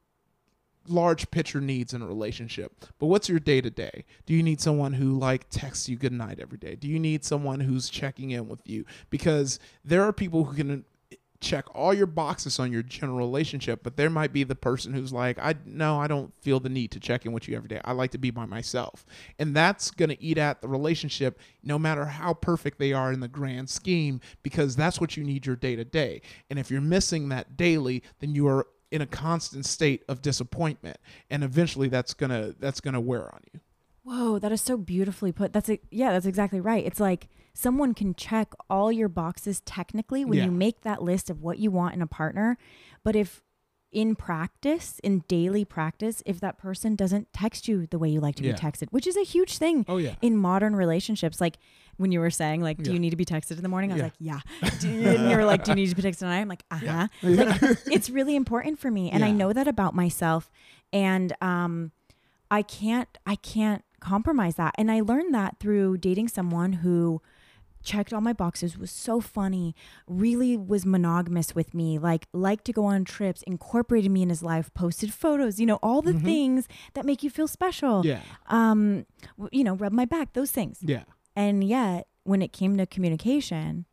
large picture needs in a relationship, but what's your day to day? Do you need someone who like texts you good night every day? Do you need someone who's checking in with you? Because there are people who can check all your boxes on your general relationship, but there might be the person who's like, I no, I don't feel the need to check in with you every day. I like to be by myself. And that's going to eat at the relationship no matter how perfect they are in the grand scheme, because that's what you need your day to day. And if you're missing that daily, then you are in a constant state of disappointment, and eventually that's gonna that's gonna wear on you. Whoa, that is so beautifully put. That's a, yeah, that's exactly right. It's like someone can check all your boxes technically when Yeah. you make that list of what you want in a partner, but if in practice, in daily practice, if that person doesn't text you the way you like to Yeah. be texted, which is a huge thing Oh yeah. in modern relationships, like when you were saying, like, do Yeah. you need to be texted in the morning? I was Yeah. like, yeah. Do you- and you were like, do you need to be texted tonight? I'm like, uh huh. Like, it's really important for me, and I Yeah. know that about myself, and um, I can't, I can't compromise that. And I learned that through dating someone who checked all my boxes, was so funny, really was monogamous with me, like liked to go on trips, incorporated me in his life, posted photos, you know, all the Mhm. things that make you feel special. Yeah. Um, w- you know, rub my back, those things. Yeah. And yet, when it came to communication,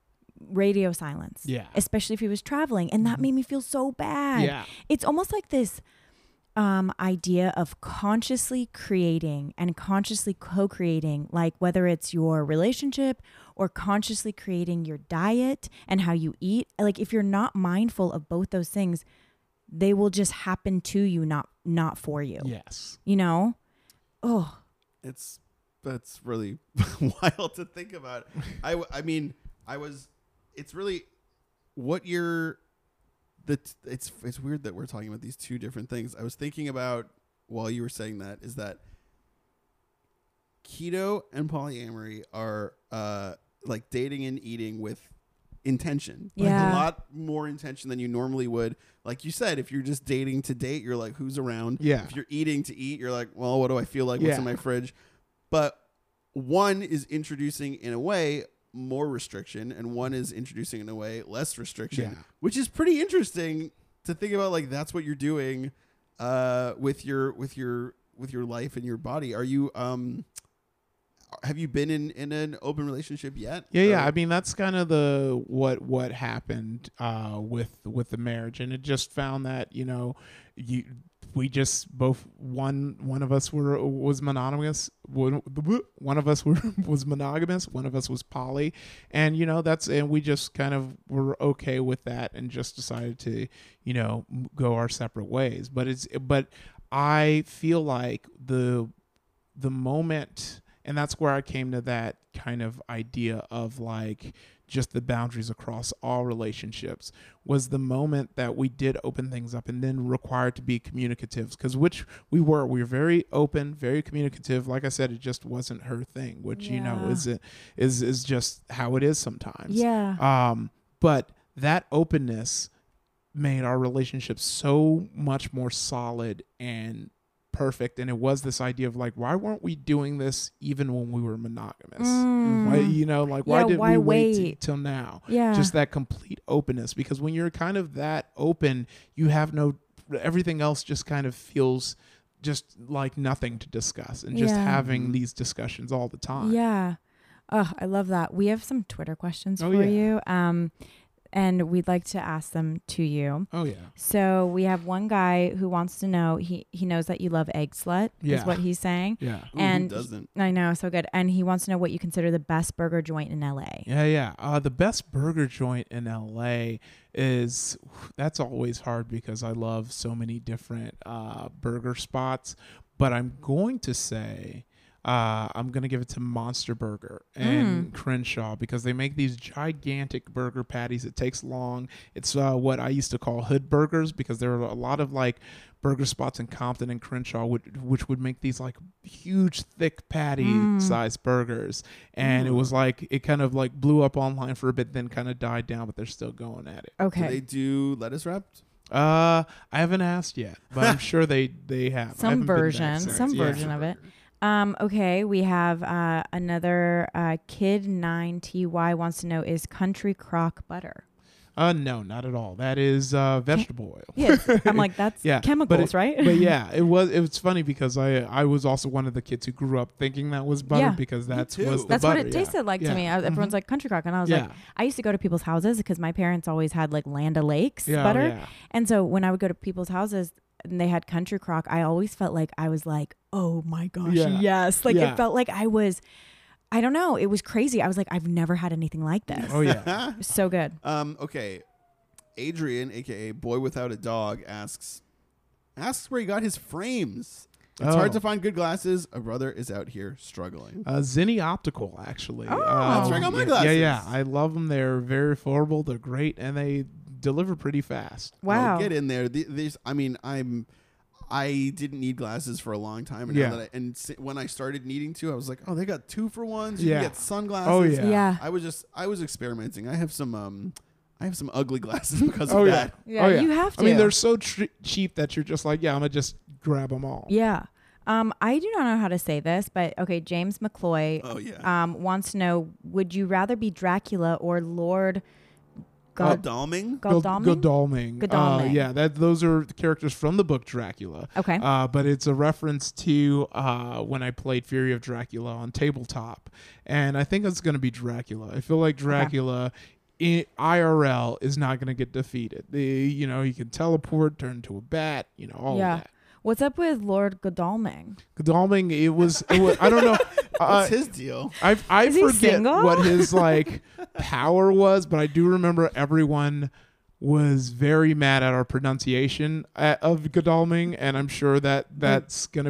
radio silence. Yeah. Especially if he was traveling. And that Mhm. made me feel so bad. Yeah. It's almost like this um, idea of consciously creating and consciously co-creating, like whether it's your relationship or consciously creating your diet and how you eat. Like if you're not mindful of both those things, they will just happen to you, not not for you. Yes. You know? Oh, It's that's really wild to think about. I, w- I mean, I was. It's really what you're. The t- it's it's weird that we're talking about these two different things. I was thinking about while you were saying that is that keto and polyamory are uh, like dating and eating with intention. Like Yeah. a lot more intention than you normally would. Like you said, if you're just dating to date, you're like, who's around? Yeah. If you're eating to eat, you're like, well, what do I feel like? What's Yeah. in my fridge? But one is introducing, in a way, more restriction, and one is introducing, in a way, less restriction, Yeah. which is pretty interesting to think about. Like that's what you're doing uh, with your with your with your life and your body. Are you um have you been in, in an open relationship yet? Yeah, yeah. Or- I mean, that's kind of the what what happened uh, with with the marriage, and it just found that you know, you we just both one one of us were was monogamous, one, one of us were was monogamous, one of us was poly, and you know that's and we just kind of were okay with that, and just decided to you know go our separate ways. But it's but I feel like the the moment. And that's where I came to that kind of idea of like just the boundaries across all relationships was the moment that we did open things up and then required to be communicative, because which we were, we were very open, very communicative. Like I said, it just wasn't her thing, which, you know, Yeah. is, is, is just how it is sometimes. Yeah. Um, but that openness made our relationship so much more solid and perfect. And it was this idea of like, why weren't we doing this even when we were monogamous? Mm. Why, you know, like Yeah, why did why we wait t- wait? till now? Yeah. Just that complete openness, because when you're kind of that open, you have no, everything else just kind of feels just like nothing to discuss, and just Yeah. having these discussions all the time. Yeah. Oh, I love that. We have some Twitter questions Oh, for yeah. you. Um, and we'd like to ask them to you. Oh yeah. So we have one guy who wants to know, he, he knows that you love Egg Slut, Yeah. is what he's saying. Yeah. Ooh, who and doesn't? I know, so good. And he wants to know what you consider the best burger joint in L A. Yeah, yeah. Uh, the best burger joint in L A is, that's always hard because I love so many different uh, burger spots. But I'm going to say, uh, I'm going to give it to Monster Burger and Mm. Crenshaw, because they make these gigantic burger patties. It takes long. It's uh, what I used to call hood burgers, because there are a lot of like burger spots in Compton and Crenshaw which, which would make these like huge, thick patty Mm. sized burgers. And it Ooh. was like, it kind of like blew up online for a bit, then kind of died down, but they're still going at it. Do Okay. they do lettuce wrapped? Uh, I haven't asked yet, but I'm sure they, they have. I Some haven't been back version, since. some Yeah. version of it. Um, okay, we have uh, another uh, Kid nine T Y wants to know, is Country Crock butter? Uh, no, not at all. That is uh, vegetable oil. Yes. I'm like, that's Yeah, but chemicals, it- right? But yeah, it was it was funny because I I was also one of the kids who grew up thinking that was butter, Yeah. because Me that's too. was the That's butter, what it yeah. tasted like Yeah. to me. I, everyone's Mhm. like Country Crock, and I was Yeah. like, I used to go to people's houses because my parents always had like Land O'Lakes Yeah, butter, yeah. and so when I would go to people's houses and they had Country Crock, I always felt like I was like, oh my gosh, Yeah. yes, like Yeah. it felt like I was, I don't know, it was crazy. I was like, I've never had anything like this. Oh yeah. It was so good. Um, okay. Adrian, aka Boy Without a Dog, asks asks where he got his frames. It's Oh. hard to find good glasses. A brother is out here struggling. Uh, Zinni Optical, actually. Oh. Uh, That's where I got my yeah, glasses. Yeah, yeah. I love them. They're very affordable. They're great, and they deliver pretty fast. Wow. Oh, get in there. The- These, I mean, I'm. I didn't need glasses for a long time, and Yeah. now that I, and si- when I started needing to, I was like, oh, they got two for ones. You Yeah. can get sunglasses. Oh, yeah. Yeah. I was just, I was experimenting. I have some, um, I have some ugly glasses because Oh of yeah. that. Yeah, oh, yeah. you have to. I mean, they're so tr- cheap that you're just like, yeah, I'm gonna just grab them all. Yeah. Um, I do not know how to say this, but okay, James McCloy Oh yeah. um, wants to know, would you rather be Dracula or Lord God- Godalming. Godalming? Godalming. Uh, Godalming. yeah, that those are the characters from the book Dracula. Okay. Uh, but it's a reference to uh, when I played Fury of Dracula on tabletop, and I think it's going to be Dracula. I feel like Dracula, in I R L, is not going to get defeated. The you know he can teleport, turn into a bat, you know all Yeah. of that. What's up with Lord Godalming? Godalming, it was, it was I don't know. Uh, What's his deal? I I Is he forget single? what his like power was, but I do remember everyone was very mad at our pronunciation at, of Godalming, and I'm sure that that's going to be a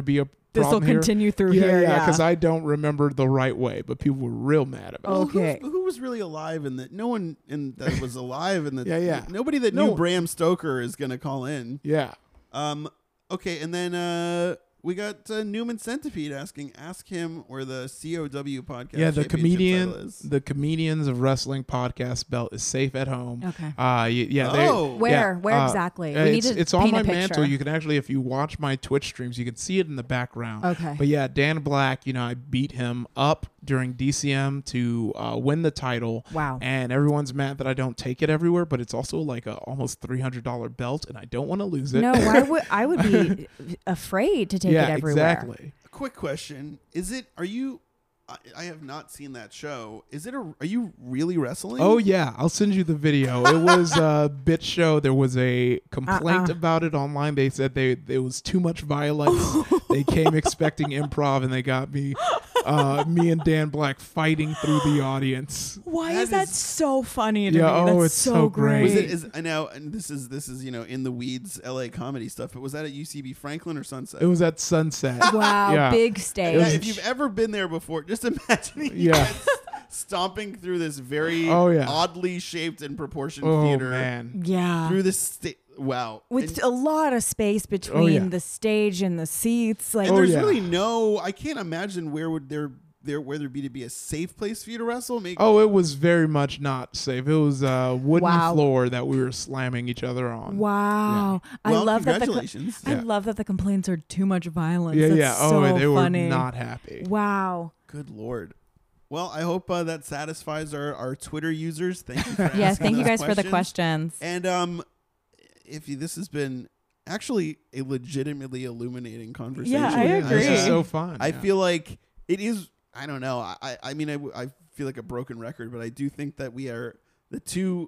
This will problem here. continue through yeah, here. Yeah, Yeah, because I don't remember the right way, but people were real mad about Well, it. Okay. who's- who was really alive in the? No one in that was alive in the. Yeah, yeah. Nobody that No. knew Bram Stoker is gonna call in. Yeah. Um. Okay, and then uh, we got uh, Newman Centipede asking, ask him where the C O W podcast. Yeah, the championship comedian, title is. the Comedians of Wrestling podcast belt is safe at home. Okay. Uh, y- yeah. they- Oh. Where? yeah, Where uh, exactly? uh, We need it's, to it's on paint my a picture. mantle. You can actually, if you watch my Twitch streams, you can see it in the background. Okay. But yeah, Dan Black, you know, I beat him up during D C M to uh, win the title. Wow. And everyone's mad that I don't take it everywhere, but it's also like a almost three hundred dollars belt, and I don't want to lose it. No, why would I would be afraid to take yeah, it everywhere. exactly. A quick question: is it? Are you? I, I have not seen that show. Is it a? Are you really wrestling? Oh yeah, I'll send you the video. It was a bit show. There was a complaint Uh-uh. about it online. They said they there was too much violence. They came expecting improv, and they got me, uh, me and Dan Black fighting through the audience. Why That is that is- so funny to Yeah, me? oh, That's it's so, so great. great. Was it? Is I know, and this is this is you know in the weeds L A comedy stuff. But was that at U C B Franklin or Sunset? It was at Sunset. wow, Yeah. big Yeah, stage. if you've ever been there before, just imagine you Yeah. guys stomping through this very Oh, yeah. oddly shaped and proportioned Oh theater man. yeah. through this sta- wow. With And- a lot of space between Oh, yeah. the stage and the seats. Like and Oh, there's yeah. really no. I can't imagine where would there there where there be to be a safe place for you to wrestle. Make Oh, it was very much not safe. It was a wooden Wow. floor that we were slamming each other on. wow. I well, love that the co- congratulations. I Yeah. love that the complaints are too much violence. Yeah, That's yeah. so Oh, they funny. were not happy. Wow. Good lord. Well, I hope uh, that satisfies our, our Twitter users. Thank you. For Yeah, asking thank you those guys for the questions. questions. And um, if you, this has been actually a legitimately illuminating conversation. Yeah, I This agree. is so fun. I yeah. feel like it is. I don't know. I I I mean, I, w- I feel like a broken record, but I do think that we are the two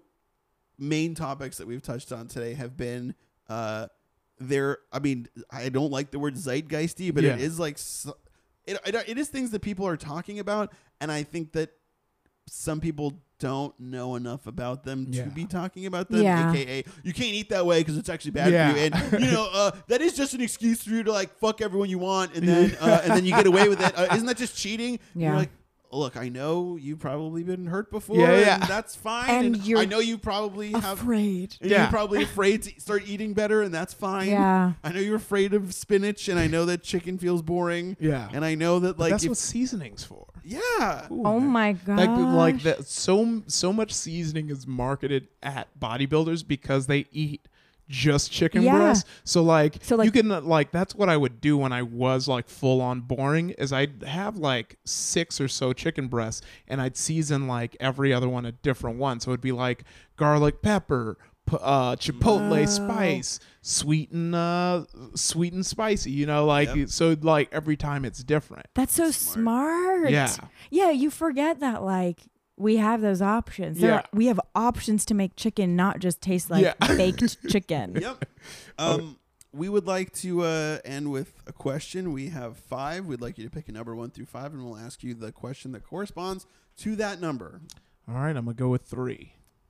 main topics that we've touched on today have been uh there. I mean, I don't like the word zeitgeisty, but it Yeah. is like s- it, it it is things that people are talking about, and I think that some people don't know enough about them Yeah. to be talking about them. Yeah. A K A, you can't eat that way because it's actually bad Yeah. for you, and you know uh, that is just an excuse for you to like fuck everyone you want, and then uh, and then you get away with it. Uh, isn't that just cheating? Yeah. You're like, look, I know you've probably been hurt before, Yeah, yeah. and that's fine. And And, you're I know you probably have. Afraid. And Yeah. You're probably afraid to start eating better, and that's fine. Yeah. I know you're afraid of spinach, and I know that chicken feels boring. Yeah. And I know that But like that's if- what seasoning's for. yeah. Ooh, Oh man. my god. Like, like that. So so much seasoning is marketed at bodybuilders because they eat just chicken Yeah. breast. So like, So, like- you can uh, like that's what I would do when I was like full on boring. Is I'd have like six or so chicken breasts, and I'd season like every other one a different one. So it'd be like garlic pepper. p- Uh, chipotle Oh. spice, sweet and uh, sweet and spicy. You know, like Yep. so. Like every time it's different. That's so Smart. smart. Yeah. Yeah, you forget that like we have those options. There Yeah. are- we have options to make chicken not just taste like Yeah. baked chicken. Yep. Um, we would like to uh, end with a question. We have five. We'd like you to pick a number one through five, and we'll ask you the question that corresponds to that number. All right, I'm gonna go with three.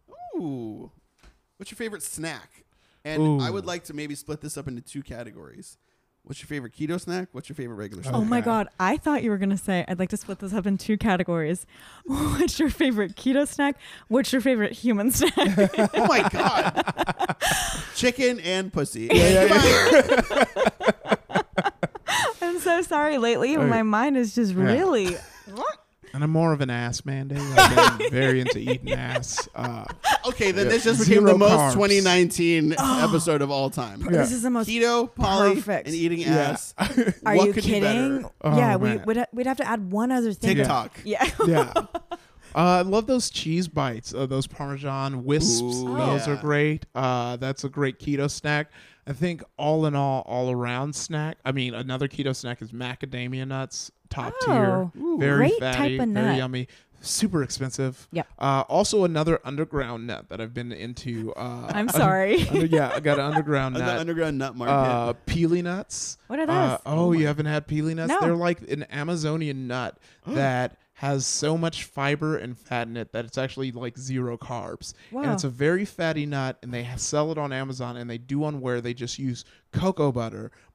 Ooh. What's your favorite snack? And I Ooh. would like to maybe split this up into two categories. What's your favorite keto snack? What's your favorite regular snack? Oh my Okay. god, I thought you were gonna say I'd like to split this up in two categories. What's your favorite keto snack? What's your favorite human snack? Oh my god. Chicken and pussy. I'm so sorry. Lately, Okay. my mind is just Yeah. really. And I'm more of an ass man, Dave. I've been very into eating ass. Uh, Okay, then Yeah. this just became Zero the most carbs. twenty nineteen episode of all time. Yeah. This is the most. Keto, poly, Perfect. and eating Yeah. ass. Are what you could kidding? be better? Oh, yeah, we man. would ha- we'd have to add one other thing. TikTok. Yeah. yeah. Uh, I love those cheese bites, uh, those Parmesan wisps. Ooh, those yeah. are great. Uh, that's a great keto snack. I think all in all, all around snack. I mean, another keto snack is macadamia nuts, top Oh, tier, ooh, very great fatty, type of very nut. yummy, super expensive. Yep. Uh, also, another underground nut that I've been into. Uh, I'm under- sorry. under- yeah, I got an underground Uh, the nut. underground nut market. Uh, peely nuts. What are those? Uh, oh, Oh you my- haven't had peely nuts? No. They're like an Amazonian nut that has so much fiber and fat in it that it's actually like zero carbs. And Wow. it's a very fatty nut, and they ha- sell it on Amazon, and they do on where they just use cocoa butter,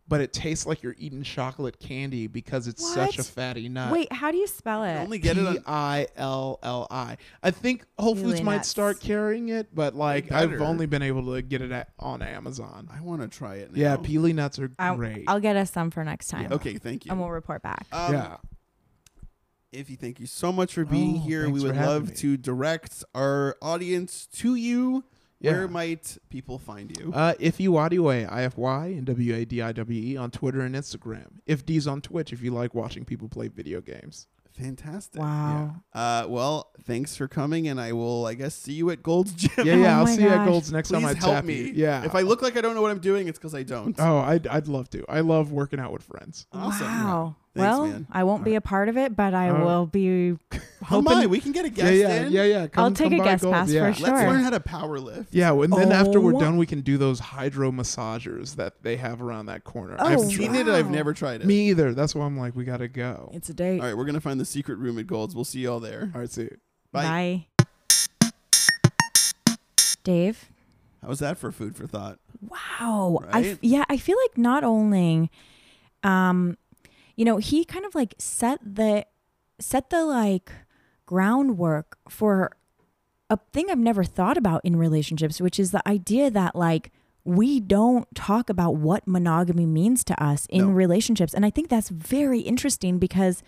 but it tastes like you're eating chocolate candy because it's such a What? fatty nut. Wait, how do you spell You it? only get it P on. I L L I. I think Whole Foods Peely might nuts. start carrying it, but like I've better. only been able to get it at, on Amazon. I want to try it now. Yeah, peely nuts are I'll, great. I'll get us some for next time. Okay, thank you. And we'll report back. Um, yeah. Ify, thank you so much for being Oh, here. thanks We for would having love me. to direct our audience to you. Yeah. Where might people find you? Uh, if you Wadiway, I F Y and W A D I W E on Twitter and Instagram. If D's on Twitch, if you like watching people play video games. Fantastic. Wow. Uh, well, thanks for coming, and I will, I guess, see you at Gold's Gym. Yeah, yeah. Oh I'll my see you at gosh. Gold's next time I Please help tap me. you. Yeah. If I look like I don't know what I'm doing, it's because I don't. oh, I'd I'd love to. I love working out with friends. Awesome. Wow. Thanks, well, man. I won't be a part of it, but I Uh, will be Come hoping. by. We can get a guest Yeah, yeah, in. yeah, yeah. Come, I'll take come a by guest Gold's. pass yeah. for Let's sure. learn how to power lift. Yeah, and then after we're Oh. done, we can do those hydro massagers that they have around that corner. Oh, I've I've seen tried- it. I've wow. never tried it. Me either. That's why I'm like, we gotta go. It's a date. All right, we're gonna find the secret room at Gold's. We'll see you all there. All right, see you. Bye. Bye. Dave. How's that for food for thought? Wow. I f- Right? yeah, I feel like not only um you know, he kind of like set the set the like groundwork for a thing I've never thought about in relationships, which is the idea that like we don't talk about what monogamy means to us in No. relationships. And I think that's very interesting because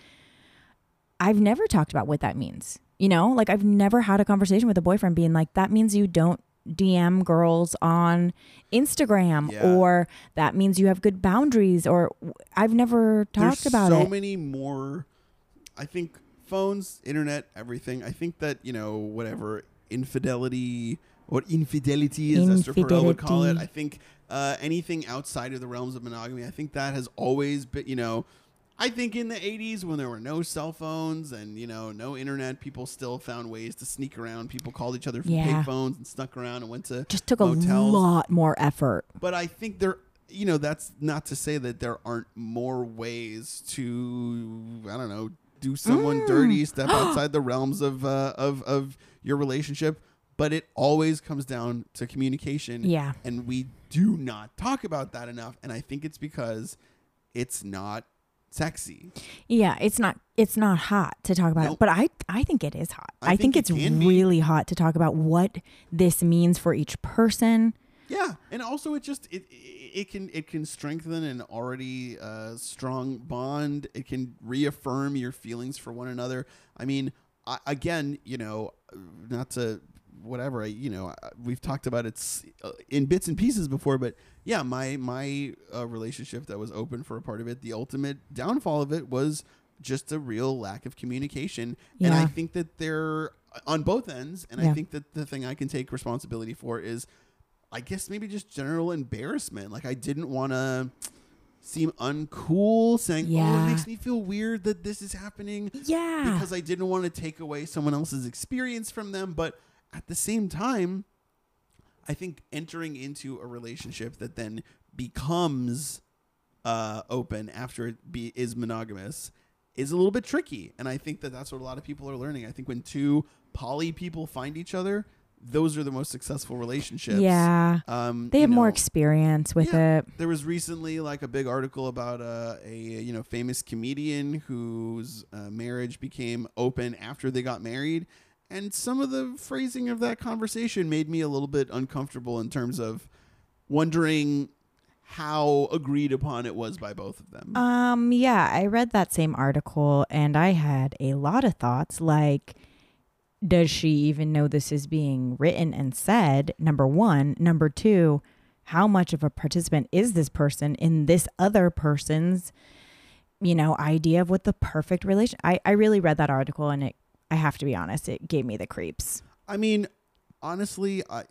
I've never talked about what that means. You know, like I've never had a conversation with a boyfriend being like, that means you don't D M girls on Instagram, Yeah. or that means you have good boundaries, or I've never talked There's about so it. many more. I think phones, internet, everything. I think that, you know, whatever infidelity, what infidelity is, Esther Perel would call it. Infidelity. I think uh, anything outside of the realms of monogamy, I think that has always been, you know, I think in the eighties when there were no cell phones and, you know, no internet, people still found ways to sneak around. People called each other from Yeah. payphones and snuck around and went to Just took motels. a lot more effort. But I think there, you know, that's not to say that there aren't more ways to, I don't know, do someone Mm. dirty, step outside the realms of, uh, of of your relationship. But it always comes down to communication. Yeah. And we do not talk about that enough. And I think it's because it's not sexy. Yeah, it's not it's not hot to talk about Nope. it, but I I think it is hot. I I, think think, it it's can be. really hot to talk about what this means for each person. Yeah, and also it just it it it can it can strengthen an already uh, strong bond. It can reaffirm your feelings for one another. I mean, I, again, you know, not to whatever. I, you know, I- we've talked about it s- uh, in bits and pieces before, but yeah, my my uh, relationship that was open for a part of it. The ultimate downfall of it was just a real lack of communication, and I Yeah. think that they're on both ends. And I Yeah. think that the thing I can take responsibility for is, I guess maybe just general embarrassment. Like I didn't want to seem uncool saying, oh, it Yeah. makes me feel weird that this is happening, Yeah. because I didn't want to take away someone else's experience from them. But at the same time, I think entering into a relationship that then becomes uh, open after it be, is monogamous is a little bit tricky. And I think that that's what a lot of people are learning. I think when two poly people find each other, those are the most successful relationships. Yeah. Um, They you have more know, experience with yeah. it. There was recently like a big article about uh, a you know famous comedian whose uh, marriage became open after they got married, and some of the phrasing of that conversation made me a little bit uncomfortable in terms of wondering how agreed upon it was by both of them. Um yeah, I read that same article and I had a lot of thoughts like, does she even know this is being written and said? Number one. Number two, how much of a participant is this person in this other person's, you know, idea of what the perfect relation? I, I really read that article and it, I have to be honest, it gave me the creeps. I mean, honestly, I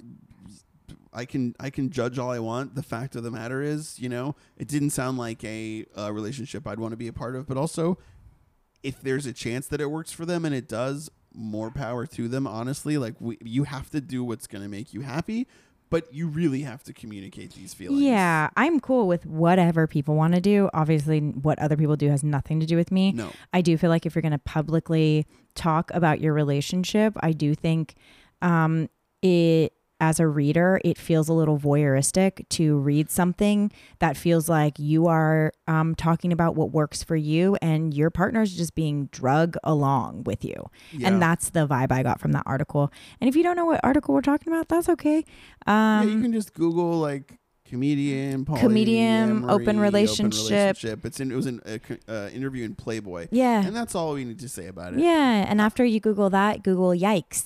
I can I can judge all I want. The fact of the matter is, you know, it didn't sound like a, a relationship I'd want to be a part of. But also, if there's a chance that it works for them and it does, more power to them. Honestly, like we, you have to do what's going to make you happy, but you really have to communicate these feelings. Yeah, I'm cool with whatever people want to do. Obviously, what other people do has nothing to do with me. No. I do feel like if you're going to publicly talk about your relationship, I do think um, it as a reader, it feels a little voyeuristic to read something that feels like you are um, talking about what works for you and your partner's just being drug along with you. Yeah. And that's the vibe I got from that article. And if you don't know what article we're talking about, that's okay. Um, yeah, you can just Google like comedian, comedian, polyamory, open relationship. Open relationship. It's in, it was an uh, uh, interview in Playboy. Yeah. And that's all we need to say about it. Yeah. And after you Google that, Google yikes.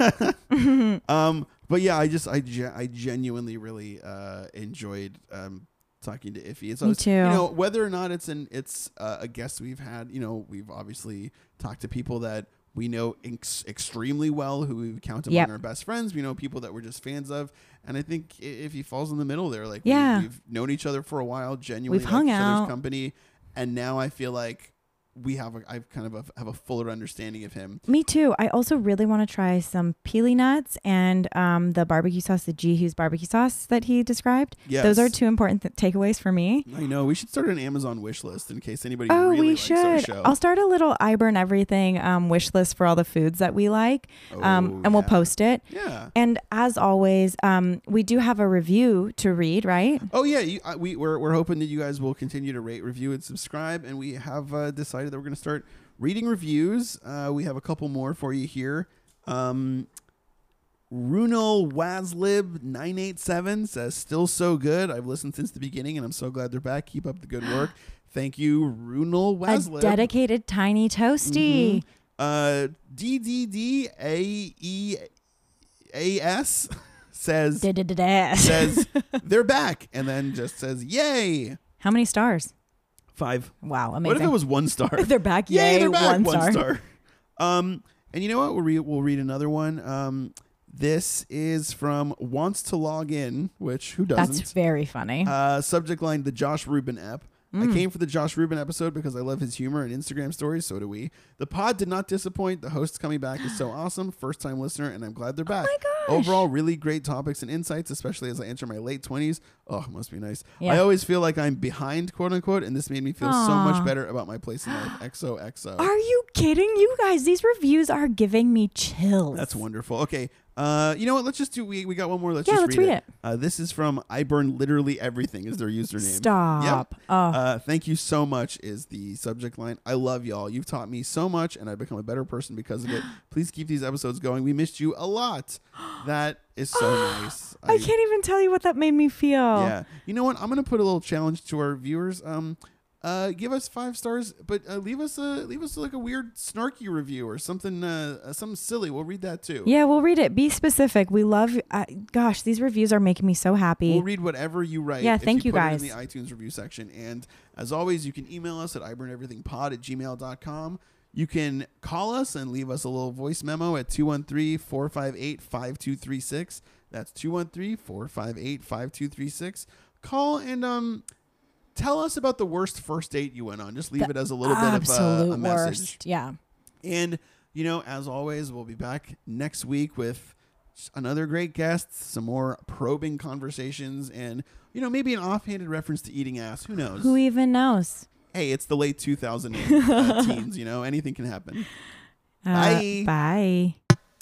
um, but yeah, I just I, ge- I genuinely really uh, enjoyed um, talking to Iffy. It's Me always, too. You know, whether or not it's an it's uh, a guest we've had. You know, we've obviously talked to people that we know ex- extremely well, who we count among Yep. our best friends. We know people that we're just fans of. And I think i- if he falls in the middle there, like Yeah. we, we've known each other for a while, genuinely We've like hung each other's out. company, and now I feel like we have a, I've kind of a, have a fuller understanding of him. Me too. I also really want to try some peely nuts and um, the barbecue sauce, the G. Hughes barbecue sauce that he described. Yes. Those are two important th- takeaways for me. I know we should start an Amazon wish list in case anybody Oh, really we likes our should. show. I'll start a little I Burn Everything um, wish list for all the foods that we like, um, Oh, and we'll yeah. post it. Yeah. And as always, um, we do have a review to read, right? Oh yeah. You, uh, we we're we're hoping that you guys will continue to rate, review, and subscribe. And we have uh, decided that we're going to start reading reviews. Uh, we have a couple more for you here. Um, Runal Waslib nine eight seven says, "Still so good. I've listened since the beginning, and I'm so glad they're back. Keep up the good work." Thank you, Runal Waslib. A dedicated tiny toasty. Mhm. Uh, D D D A E A S says Da-da-da-da. says they're back, and then just says yay. How many stars? Five. Wow, amazing. What if it was one star? They're back. Yay, Yay, they're back. one, One star. star. Um, and you know what? We'll read, we'll read another one. Um, this is from Wants to Log In, which who doesn't? That's very funny. Uh, subject line, the Josh Rubin app. I Mm. came for the Josh Rubin episode because I love his humor and Instagram stories. So do we. The pod did not disappoint. The host coming back is so awesome. First time listener, and I'm glad they're back. Oh my gosh. Overall, really great topics and insights, especially as I enter my late twenties. Oh, must be nice. Yeah. I always feel like I'm behind, quote unquote, and this made me feel so Aw. much better about my place in life. X O X O. Are you kidding? You guys, these reviews are giving me chills. That's wonderful. Okay. Uh, you know what? Let's just do. We, we got one more. Let's Yeah, just let's read, read it. Uh, this is from I Burn Literally Everything. Is their username? Stop. Yep. Oh. Uh, thank you so much. Is the subject line. I love y'all. You've taught me so much, and I've become a better person because of it. Please keep these episodes going. We missed you a lot. That is so nice. I can't even tell you what that made me feel. Yeah. You know what? I'm gonna put a little challenge to our viewers. Um. Uh, give us five stars, but uh, leave us a leave us like a weird snarky review or something, uh, uh, something silly. We'll read that too. Yeah, we'll read it. Be specific. We love. Uh, gosh, these reviews are making me so happy. We'll read whatever you write. Yeah, if thank you, put guys. It in the iTunes review section. And as always, you can email us at I burn everything pod at gmail dot com. You can call us and leave us a little voice memo at two one three, four five eight, five two three six. That's two one three, four five eight, five two three six. Call and um. Tell us about the worst first date you went on. Just leave The it as a little bit of absolute a, a message. worst. Yeah. And, you know, as always, we'll be back next week with another great guest, some more probing conversations, and, you know, maybe an offhanded reference to eating ass. Who knows? Who even knows? Hey, it's the late two thousand uh, teens, you know, anything can happen. Uh, Bye. Bye.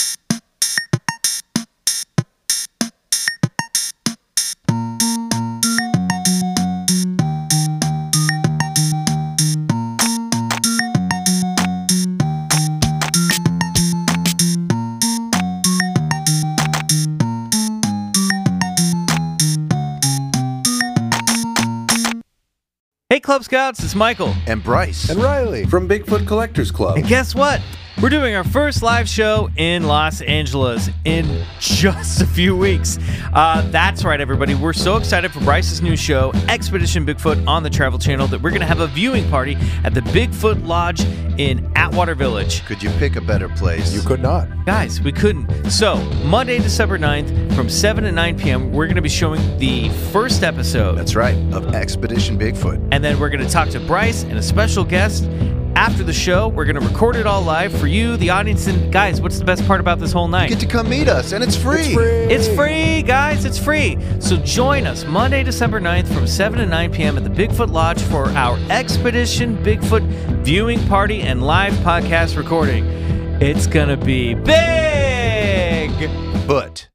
Hey Club Scouts, it's Michael. And Bryce. And Riley from Bigfoot Collectors Club. And guess what? We're doing our first live show in Los Angeles in just a few weeks. Uh, that's right, everybody. We're so excited for Bryce's new show, Expedition Bigfoot, on the Travel Channel, that we're going to have a viewing party at the Bigfoot Lodge in Atwater Village. Could you pick a better place? You could not. Guys, we couldn't. So, Monday, December ninth, from seven to nine p.m., we're going to be showing the first episode. That's right, of Expedition Bigfoot. And then we're going to talk to Bryce and a special guest. After the show, we're going to record it all live for you, the audience. And guys, what's the best part about this whole night? You get to come meet us, and it's free. It's free. It's free, guys. It's free. So join us Monday, December ninth from seven to nine p.m. at the Bigfoot Lodge for our Expedition Bigfoot viewing party and live podcast recording. It's going to be big. But